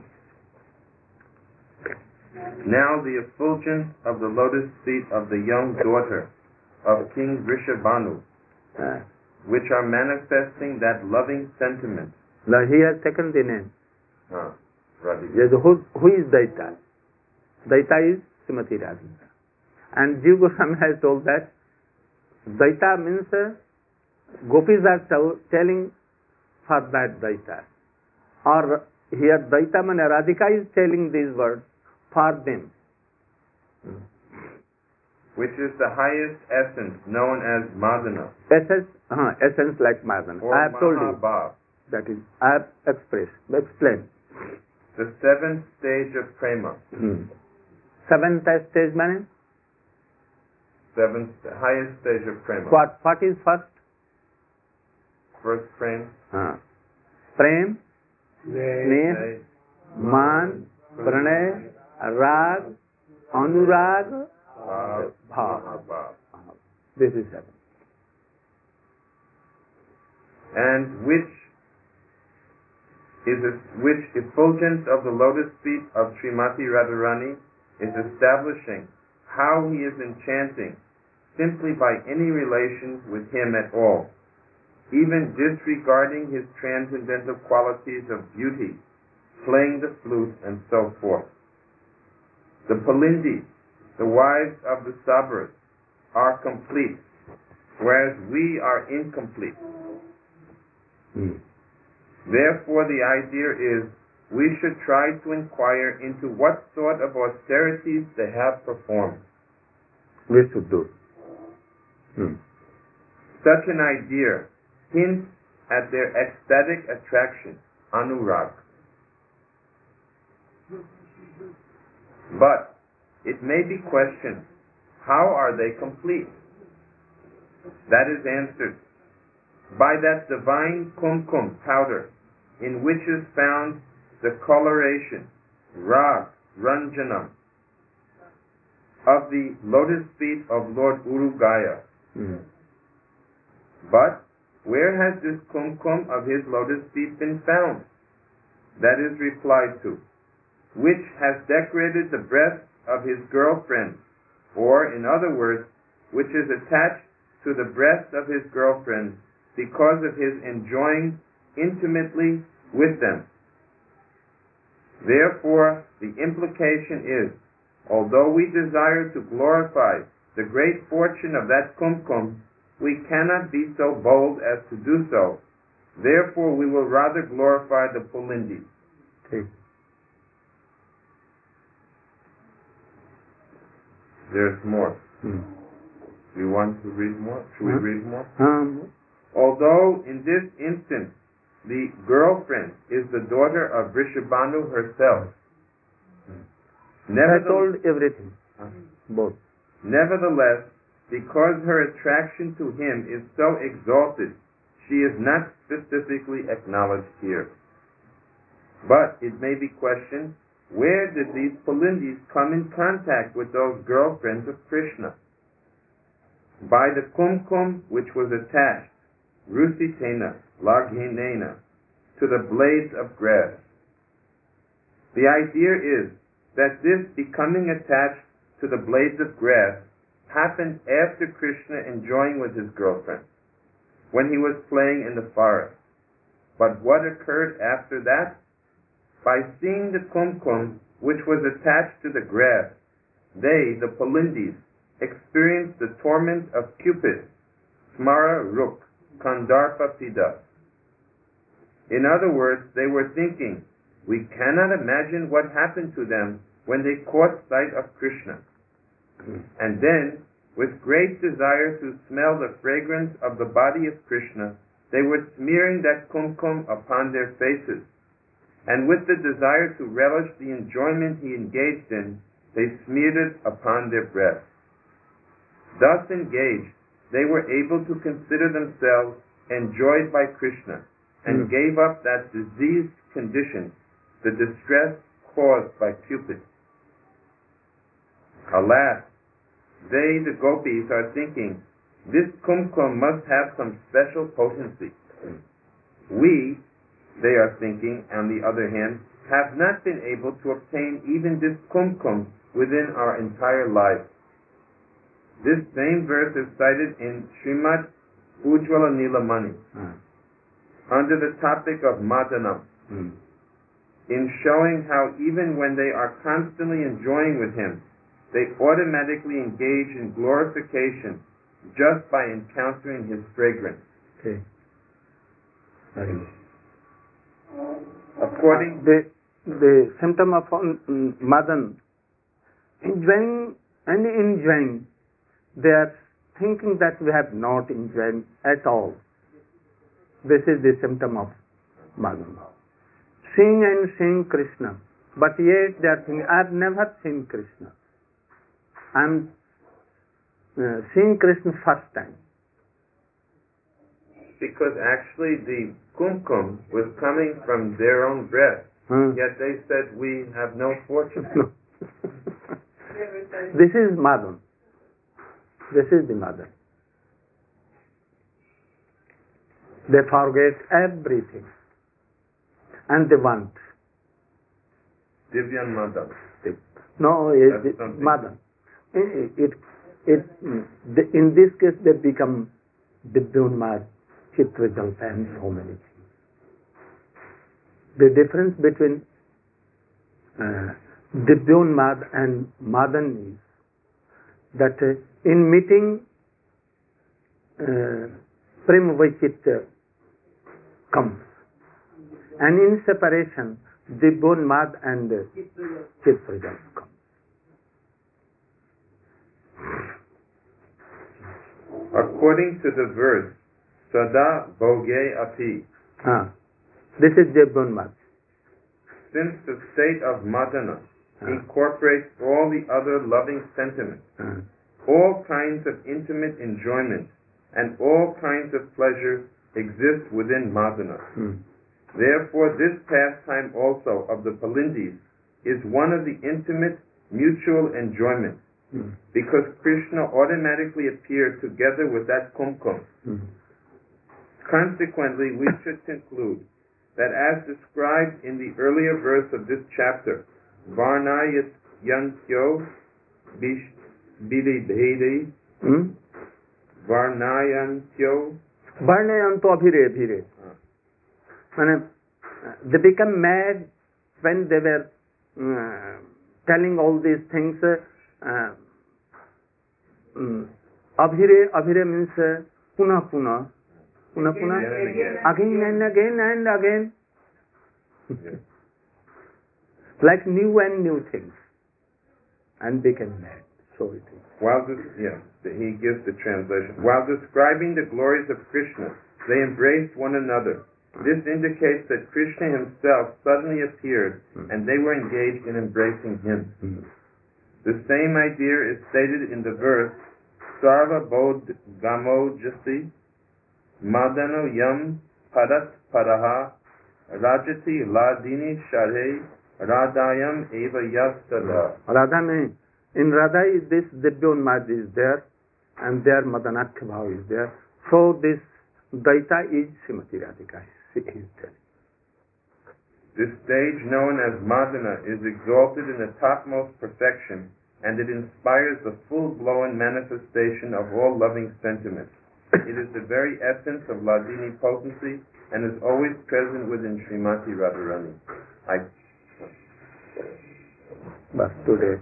Now the effulgence of the lotus feet of the young daughter of King Vrishabhanu, Uh, which are manifesting that loving sentiment. now he has taken the name. Huh. Radhika. Yes, who, who is Daita? Daita is Srimati Radhika. And Jiva Goswami has told that Daita means uh, gopis are tell, telling for that Daita. Or here Daita means Radhika is telling these words for them. Which is the highest essence known as Madana, Essence, uh, essence like Madan. or I have told you. Mahabhav, That is, I have expressed, explained. the seventh stage of prema. Hmm. Seventh stage means Seventh, the highest stage of prema. what? What is first? First prema. Uh, Prem, Sneh, Sneh, Say, Man, Pranay, Rag, Anurag, Bhav, Bhav. Mahabhav. This is seven. And which is a, which effulgence of the lotus feet of Srimati Radharani is establishing how he is enchanting simply by any relation with him at all, even disregarding his transcendental qualities of beauty, playing the flute, and so forth. The Pulindis, the wives of the Sabras, are complete, whereas we are incomplete. Hmm. Therefore, the idea is we should try to inquire into what sort of austerities they have performed. We should do. Hmm. Such an idea hints at their ecstatic attraction, anurag. But it may be questioned, how are they complete? That is answered by that divine kumkum powder in which is found the coloration, rag, ranjanam, of the lotus feet of Lord Urugaya. Hmm. But where has this kumkum of his lotus feet been found? That is replied to, which has decorated the breast of his girlfriend, or in other words, which is attached to the breast of his girlfriend because of his enjoying intimately with them. Therefore, the implication is, although we desire to glorify the great fortune of that kumkum, we cannot be so bold as to do so. Therefore, we will rather glorify the Pulindis. Okay. There's more. Hmm. Do you want to read more? Should we Huh? read more? Um, Although in this instance the girlfriend is the daughter of Vrishabhanu herself, I nevertheless, told everything. Both. nevertheless, because her attraction to him is so exalted, she is not specifically acknowledged here. But it may be questioned, where did these Pulindis come in contact with those girlfriends of Krishna? By the kumkum which was attached, rusitena, laghinena, to the blades of grass. The idea is that this becoming attached to the blades of grass happened after Krishna enjoying with his girlfriend, when he was playing in the forest. But what occurred after that? By seeing the kumkum which was attached to the grass, they, the Pulindis, experienced the torment of Cupid, Smara Ruk, Kandarpa Pida. In other words, they were thinking, we cannot imagine what happened to them when they caught sight of Krishna. And then, with great desire to smell the fragrance of the body of Krishna, they were smearing that kumkum upon their faces. and with the desire to relish the enjoyment he engaged in, they smeared it upon their breasts. Thus engaged, they were able to consider themselves enjoyed by Krishna, and Mm. gave up that diseased condition, the distress caused by Cupid. Alas, they, the gopis, are thinking, this kumkum must have some special potency. We, they are thinking, on the other hand, have not been able to obtain even this kumkum within our entire life. This same verse is cited in Srimad Ujjvala Nilamani, Mm. under the topic of Madana, Mm. in showing how even when they are constantly enjoying with him, they automatically engage in glorification just by encountering his fragrance. Okay. Very good. According the the symptom of um, Madan, enjoying and enjoying, they are thinking that we have not enjoyed at all. This is the symptom of Madan. Seeing and seeing Krishna, but yet they are thinking, I have never seen Krishna. I am uh, seeing Krishna first time. because actually the kumkum was coming from their own breast, Hmm. yet they said, we have no fortune. No. This is Madan. This is the Madan. They forget everything and they want. Divyan Madan. No, it, That's it, something. Madan. It, it, it, the- in this case they become Divyonmad, Chitrajalpa and so many things. The difference between uh, Divyonmad and Madan is that uh, in meeting uh, Prem Vaichitya comes, and in separation Divyonmad and uh, Chitrajalpa comes. According to the verse, Sada Bhoge Api, Ah, this is Divyonmad. since the state of Madana Ah. incorporates all the other loving sentiments, Ah. all kinds of intimate enjoyment, and all kinds of pleasure exist within Madana. Hmm. Therefore, this pastime also of the Palindis is one of the intimate mutual enjoyments, Hmm. because Krishna automatically appeared together with that kumkum. Hmm. Consequently, we should conclude that as described in the earlier verse of this chapter, Varnayantyo Bidibhedi, Hmm? Varnayantyo, Varnayanto abhire abhire. When, uh, they become mad when they were uh, telling all these things. Uh, um, abhire, abhire means uh, puna puna. Puna puna. Again and again. Again and again and again. Yes. Like new and new things. And became mad. So it is. While this, yeah, he gives the translation. While describing the glories of Krishna, they embraced one another. This indicates that Krishna himself suddenly appeared, and they were engaged in embracing him. Hmm. The same idea is stated in the verse, Sarva Bodh Gamo Jasi, Madano Yam Padat Paraha, Rajati Ladini Share, Radayam Eva Yastada. Radha mein, in Radha is this Divyonmad is there, and there Madanatya Bhav is there. So this Daita is Srimati Radhika. She is there. This stage known as Madana is exalted in the topmost perfection, and it inspires the full-blown manifestation of all loving sentiments. It is the very essence of Ladini potency and is always present within Srimati Radharani. I But today,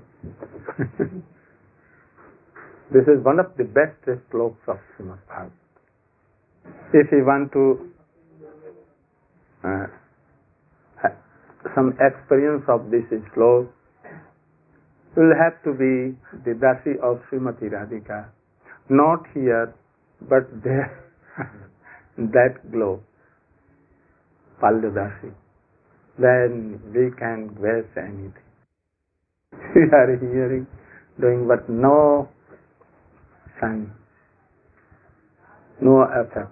this is one of the best slokas of Srimad Bhagavatam. If you want to uh, ha- some experience of this sloka, you will have to be the Dasi of Srimati Radhika, not here, but there, that glow, Palya Dasi. then we can waste anything. We are hearing, doing, but no sign, no effect.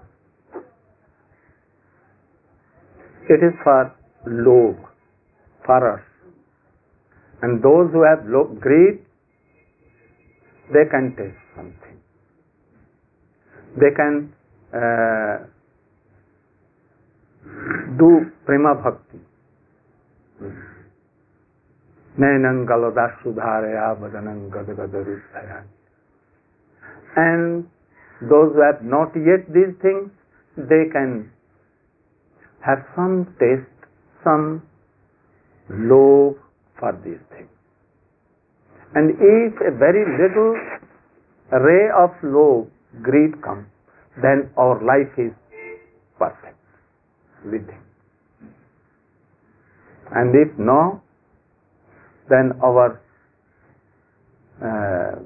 It is for lobe, for us. And those who have low greed, they can taste something. They can uh, do prema bhakti. Nainam galada sudharaya vadanam gadagadarudhaya. And those who have not yet these things, they can have some taste, some love for these things. And if a very little ray of love, greed comes, then our life is perfect with him. And if no, then our uh,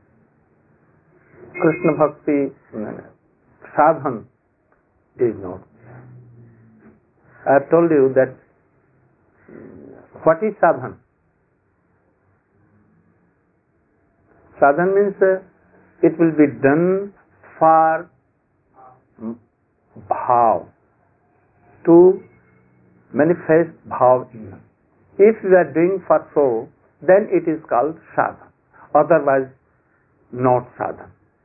Krishna Bhakti sadhan is not. I have told you that what is sadhan? Sadhan means uh, it will be done for bhav, to manifest bhav in us. If we are doing for so, then it is called sadhan. Otherwise, not sadhan.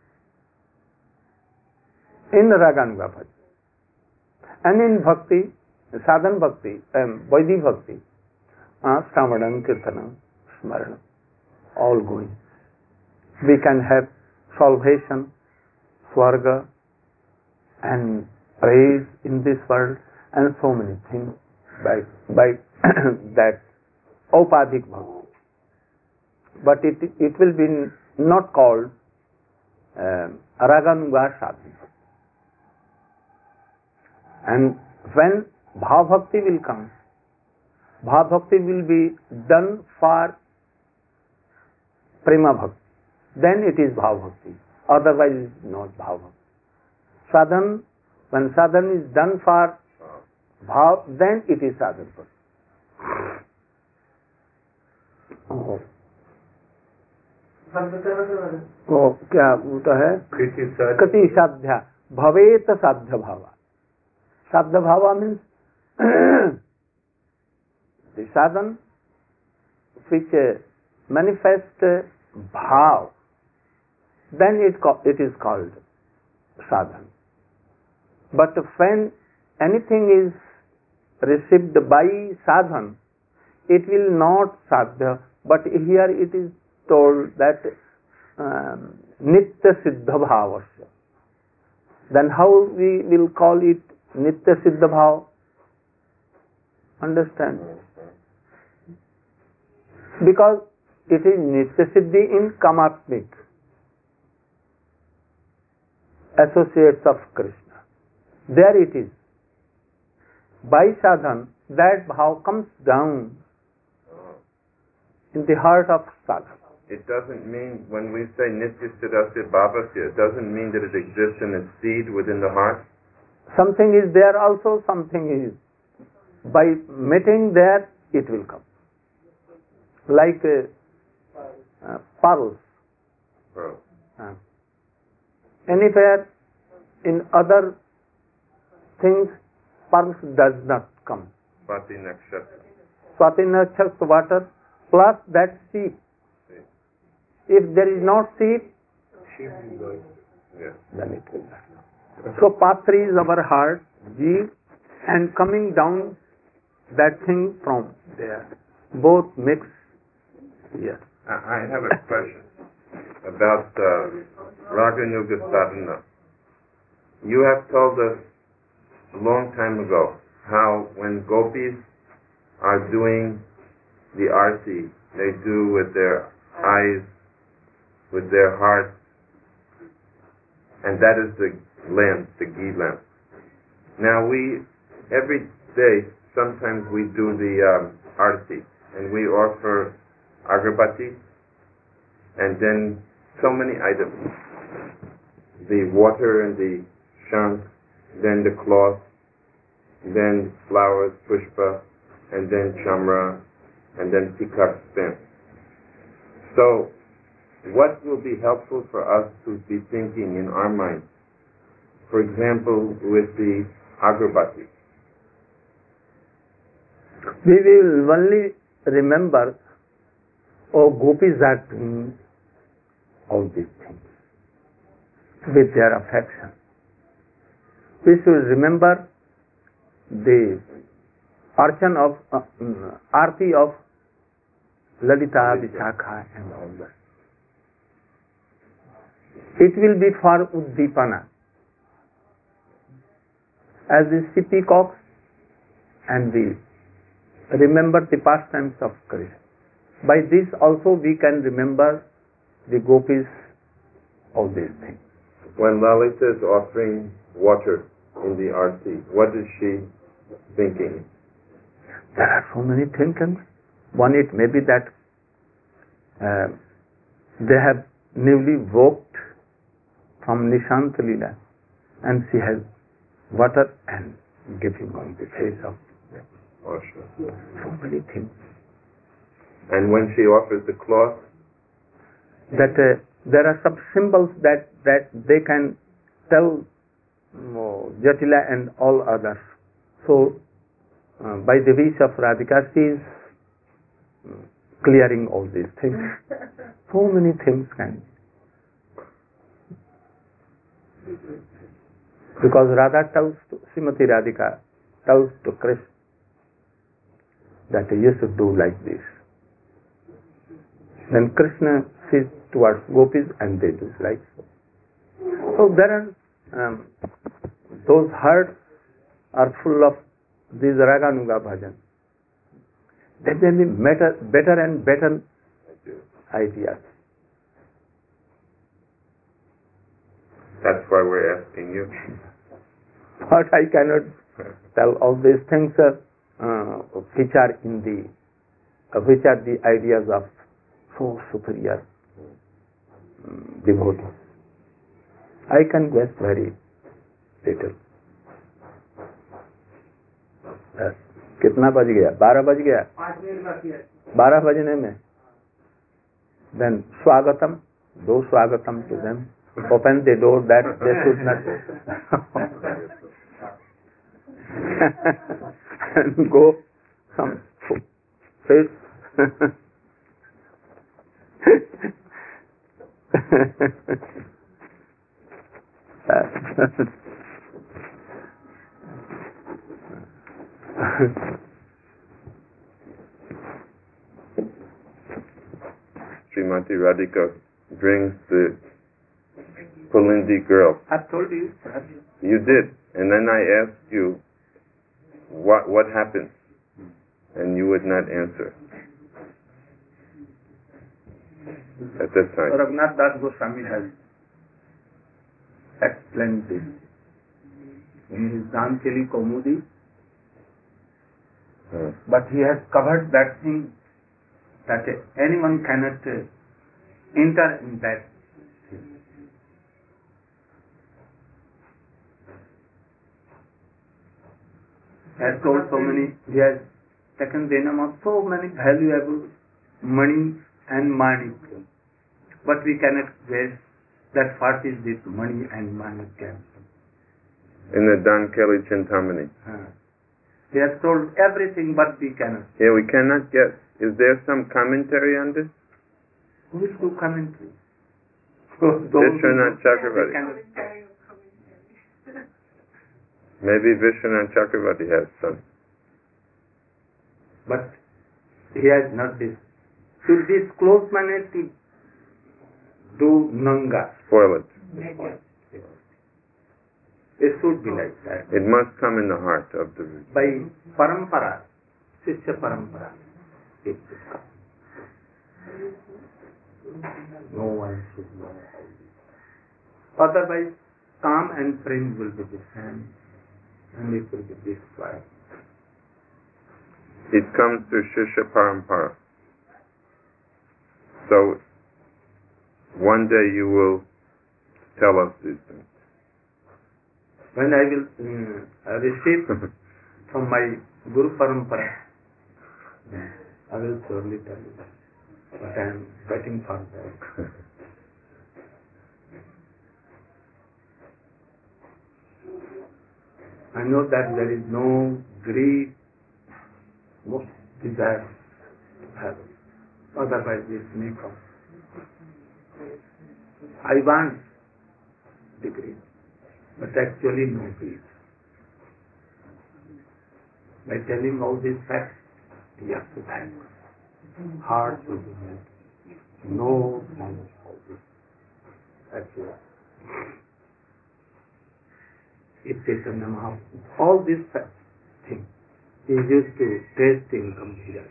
In Raganuga Bhakti and in Bhakti, sadhan Bhakti, um, Vaidhi Bhakti, uh, Sravanam, Kirtanam, Smaranam, all going. We can have salvation, swarga, and praise in this world, and so many things by by that upadhik bhakti. But it it will be not called uh, Raganuga sadhan. And when bhav bhakti will come, bhav bhakti will be done for prema bhakti. Then it is bhav bhakti. Otherwise it is not bhav bhakti. Sadhan, when sadhan is done for bhav, then it is sadhan bhakti. Oh. वो क्या होता है? कति साध्या भवेत साध्य भावा. Sadha bhava means the sadhan which uh, manifests uh, bhav, then it, it is called sadhan. But when anything is received by sadhan, it will not sadhya, but here it is told that um, nitya siddha bhavasya. Then how we will call it nitya siddha bhav? Understand? Because it is nitya siddhi in kamatmik, associates of Krishna. There it is. By sadhan, that bhav comes down in the heart of sadhan. It doesn't mean, when we say nitya siddhasya bhavasya, it doesn't mean that it exists in a seed within the heart. Something is there also, something is. By meeting there, it will come. Like uh, uh, pearls. Pearl. Uh, anywhere in other things, pearls does not come. Swati nakshatra. Swati nakshatra water plus that seed. If there is not seed, Sheep is going. Yes. then it will not. So Patri is our heart, Jeev, and coming down that thing from there. Both mix here. I, I have a question about uh, Raganuga sadhana. You have told us a long time ago how when gopis are doing the arti, they do with their eyes, with their hearts, and that is the lamp, the ghee lamp. Now we, every day, sometimes we do the um, arti, and we offer agarbatti, and then so many items. The water and the shank, then the cloth, then flowers, pushpa, and then chamra, and then peacock stem. So, what will be helpful for us to be thinking in our minds? For example, with the agarbatti. We will only remember, oh, gopis are doing all these things with their affection. We should remember the archan of, uh, arti of Lalita, Vishakha and all that. It will be for Uddipana. As we see peacocks and we remember the pastimes of Krishna. By this also we can remember the gopis, all these things. When Lalita is offering water in the arti, what is she thinking? There are so many thinkings. One, it may be that uh, they have newly woke from Nishant Leela and she has water and giving on the face of them. Oh, sure. So many things. And when she offers the cloth? That uh, there are some symbols that, that they can tell uh, Jatila and all others. So, uh, by the wish of Radhika, she is uh, clearing all these things. So many things can. Because Radha tells to Srimati Radhika, tells to Krishna that you should do like this. Then Krishna sees towards gopis and they do like so. So there are, um, those hearts are full of these Raganuga bhajan. They may be better, better and better ideas. That's why we're asking you. But I cannot tell all these things uh, uh, which are in the, uh, which are the ideas of so superior um, devotees. I can guess very little. Uh, कितना बज गया? बारह बज गया? पाँच minute बाकी है. बारह बजने में. Then स्वागतम, do स्वागतम to them. Open the door that they should not and go some face. Srimati Radhika brings the Pulindi girl. I've told you. You did. And then I asked you, what what happened? And you would not answer. At that time. Raghunath Das Goswami has explained this in his Dankeli Kaumudi, Hmm. but he has covered that thing that anyone cannot uh, enter in that. He has told so many, he has taken the name of so many valuable money and money, but we cannot guess that what is this money and money came from. In the Dan Kelly Chintamani. Uh, he has told everything, but we cannot. Yeah, we cannot guess. Is there some commentary on this? Who is to commentary? Vishwanath Chakravarti. Maybe Vishwanath Chakravarti has some. But he has not this. To disclose means to do nanga. Spoil it. It should be like that. It must come in the heart of the... By parampara, Shishya parampara, it should come. No one should know all this. Otherwise, calm and prem will be the same, and it will be destroyed. It comes through Shishya Parampara. So, one day you will tell us these things. When I will um, receive from my Guru Parampara, I will surely tell you, but I am waiting for that. I know that there is no greed, no desire to have it. Otherwise it may come. I want the greed, but actually no greed. By telling all these facts, we have to thank. Heart will be melted. No knowledge of all this. Actually. It Chaitanya Mahaprabhu, all these facts, things, he used to taste in Gambhira.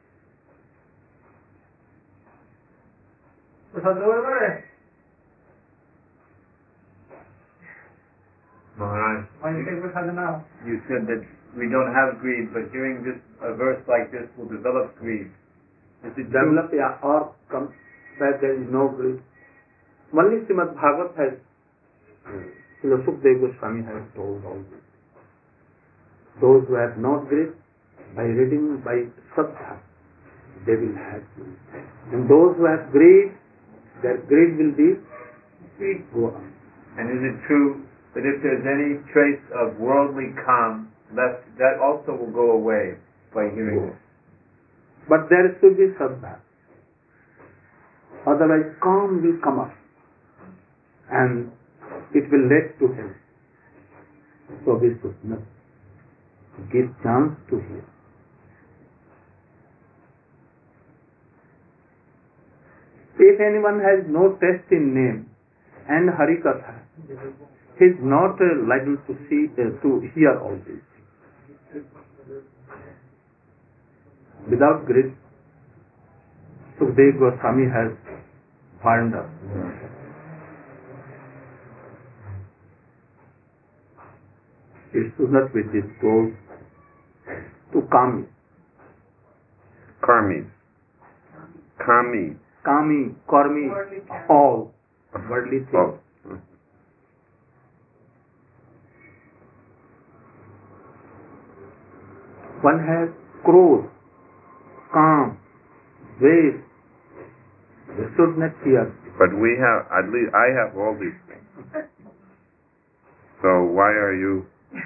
Maharaj, you said that we don't have greed, but hearing this a verse like this will develop greed. Is it Develop, yeah, or come that there is no greed. Only Srimad Bhagavat has, Srila Sukadeva Goswami has told all this. Those who have not greed, by reading by Sadha, they will have greed. And those who have greed, their greed will be go on. And is it true that if there's any trace of worldly calm left, that also will go away by hearing this? But there should be Sadha. Otherwise calm will come up and it will lead to him. So we should not give chance to him. If anyone has no taste in name and Harikatha, he is not uh, liable to see, uh, to hear all these things. Without greed, Sukadeva Goswami has warned us. It should not be disclosed to Kami. Karmis. Kami. Kami, Karmi, all worldly things. Oh. One has Krodh, Kam, Dvesh. They should not fear. But we have, at least I have all these things. So why are you?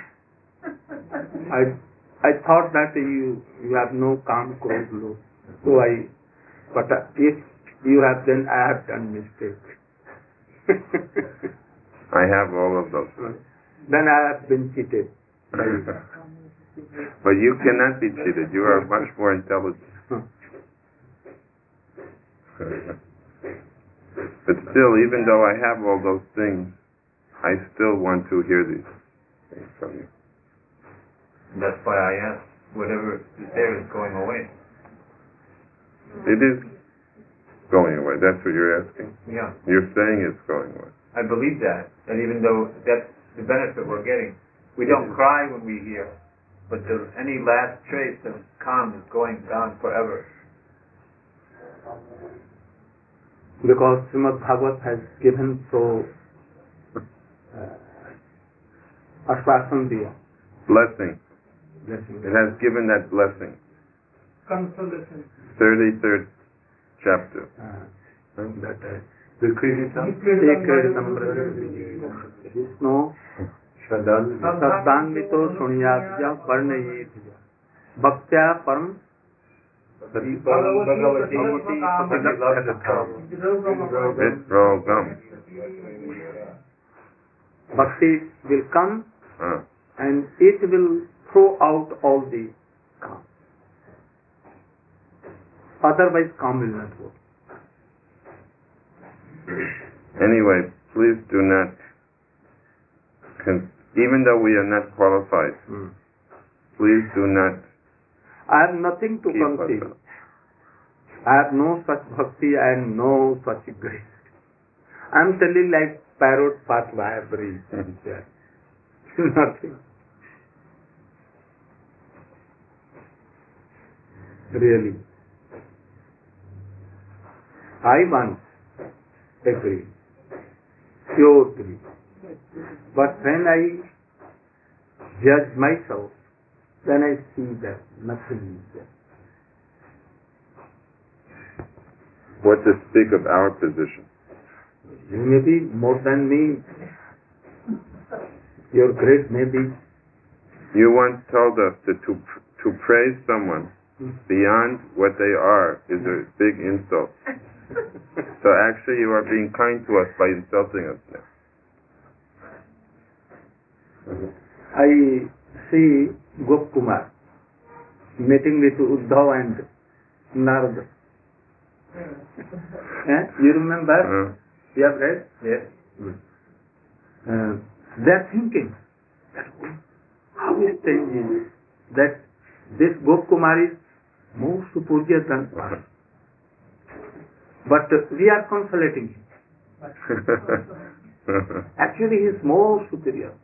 I I thought that you you have no Kam, Krodh, Lobh. So I, but uh, if you have, then I have done mistake. I have all of those. Then I have been cheated. But you cannot be cheated. You are much more intelligent. But still, even though I have all those things, I still want to hear these things from you. That's why I asked, whatever is there is going away. It is going away. That's what you're asking? Yeah. You're saying it's going away. I believe that. And even though that's the benefit we're getting, we don't cry when we hear, but the, any last trace of calm is going down forever. Because Srimad Bhagavat has given so uh, ashvasan diya. Blessing. Blessing. It has given that blessing. Consolation. thirty-third chapter. Uh, that uh, Ekridam Vishnu Saddanvito Sunyadya Varnayedya Bhaktya Param Vitrogam. Bhakti will come Uh. and it will throw out all the calm. Otherwise calm will not work. Anyway, please do not, con- even though we are not qualified, Hmm. please do not I have nothing to keep conceal. us up. I have no such bhakti and no such grace. I am telling like parrot path via breeze. Yeah. Nothing. Really. I want a greed, pure greed. But when I judge myself, then I see that nothing is there. what to speak of our position. You may be more than me. Your grade may be. You once told us that to to praise someone beyond what they are is a big insult. So actually you are being kind to us by insulting us now. I see Gop Kumar meeting with Uddhav and Narada. eh? You remember? Uh, You have read? Yes. Uh, they are thinking that how strange is that this Gop Kumar is more superior than us. But uh, we are consolating him. Actually, he is more superior.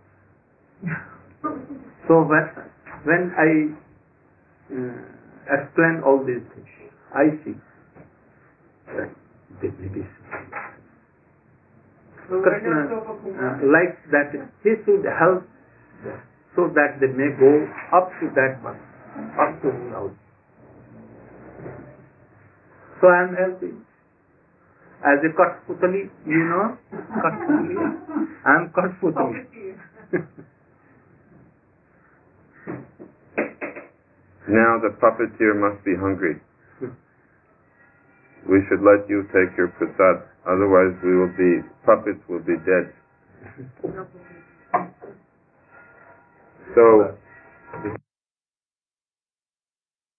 So when, when I uh, explain all these things, I see that they may be superior. Krishna, uh, like that, he should help so that they may go up to that one, up to the house. So I am helping. As a Katputali, you know, Katputali. I am Katputali. Now the puppeteer must be hungry. We should let you take your prasad, otherwise we will be, puppets will be dead. So,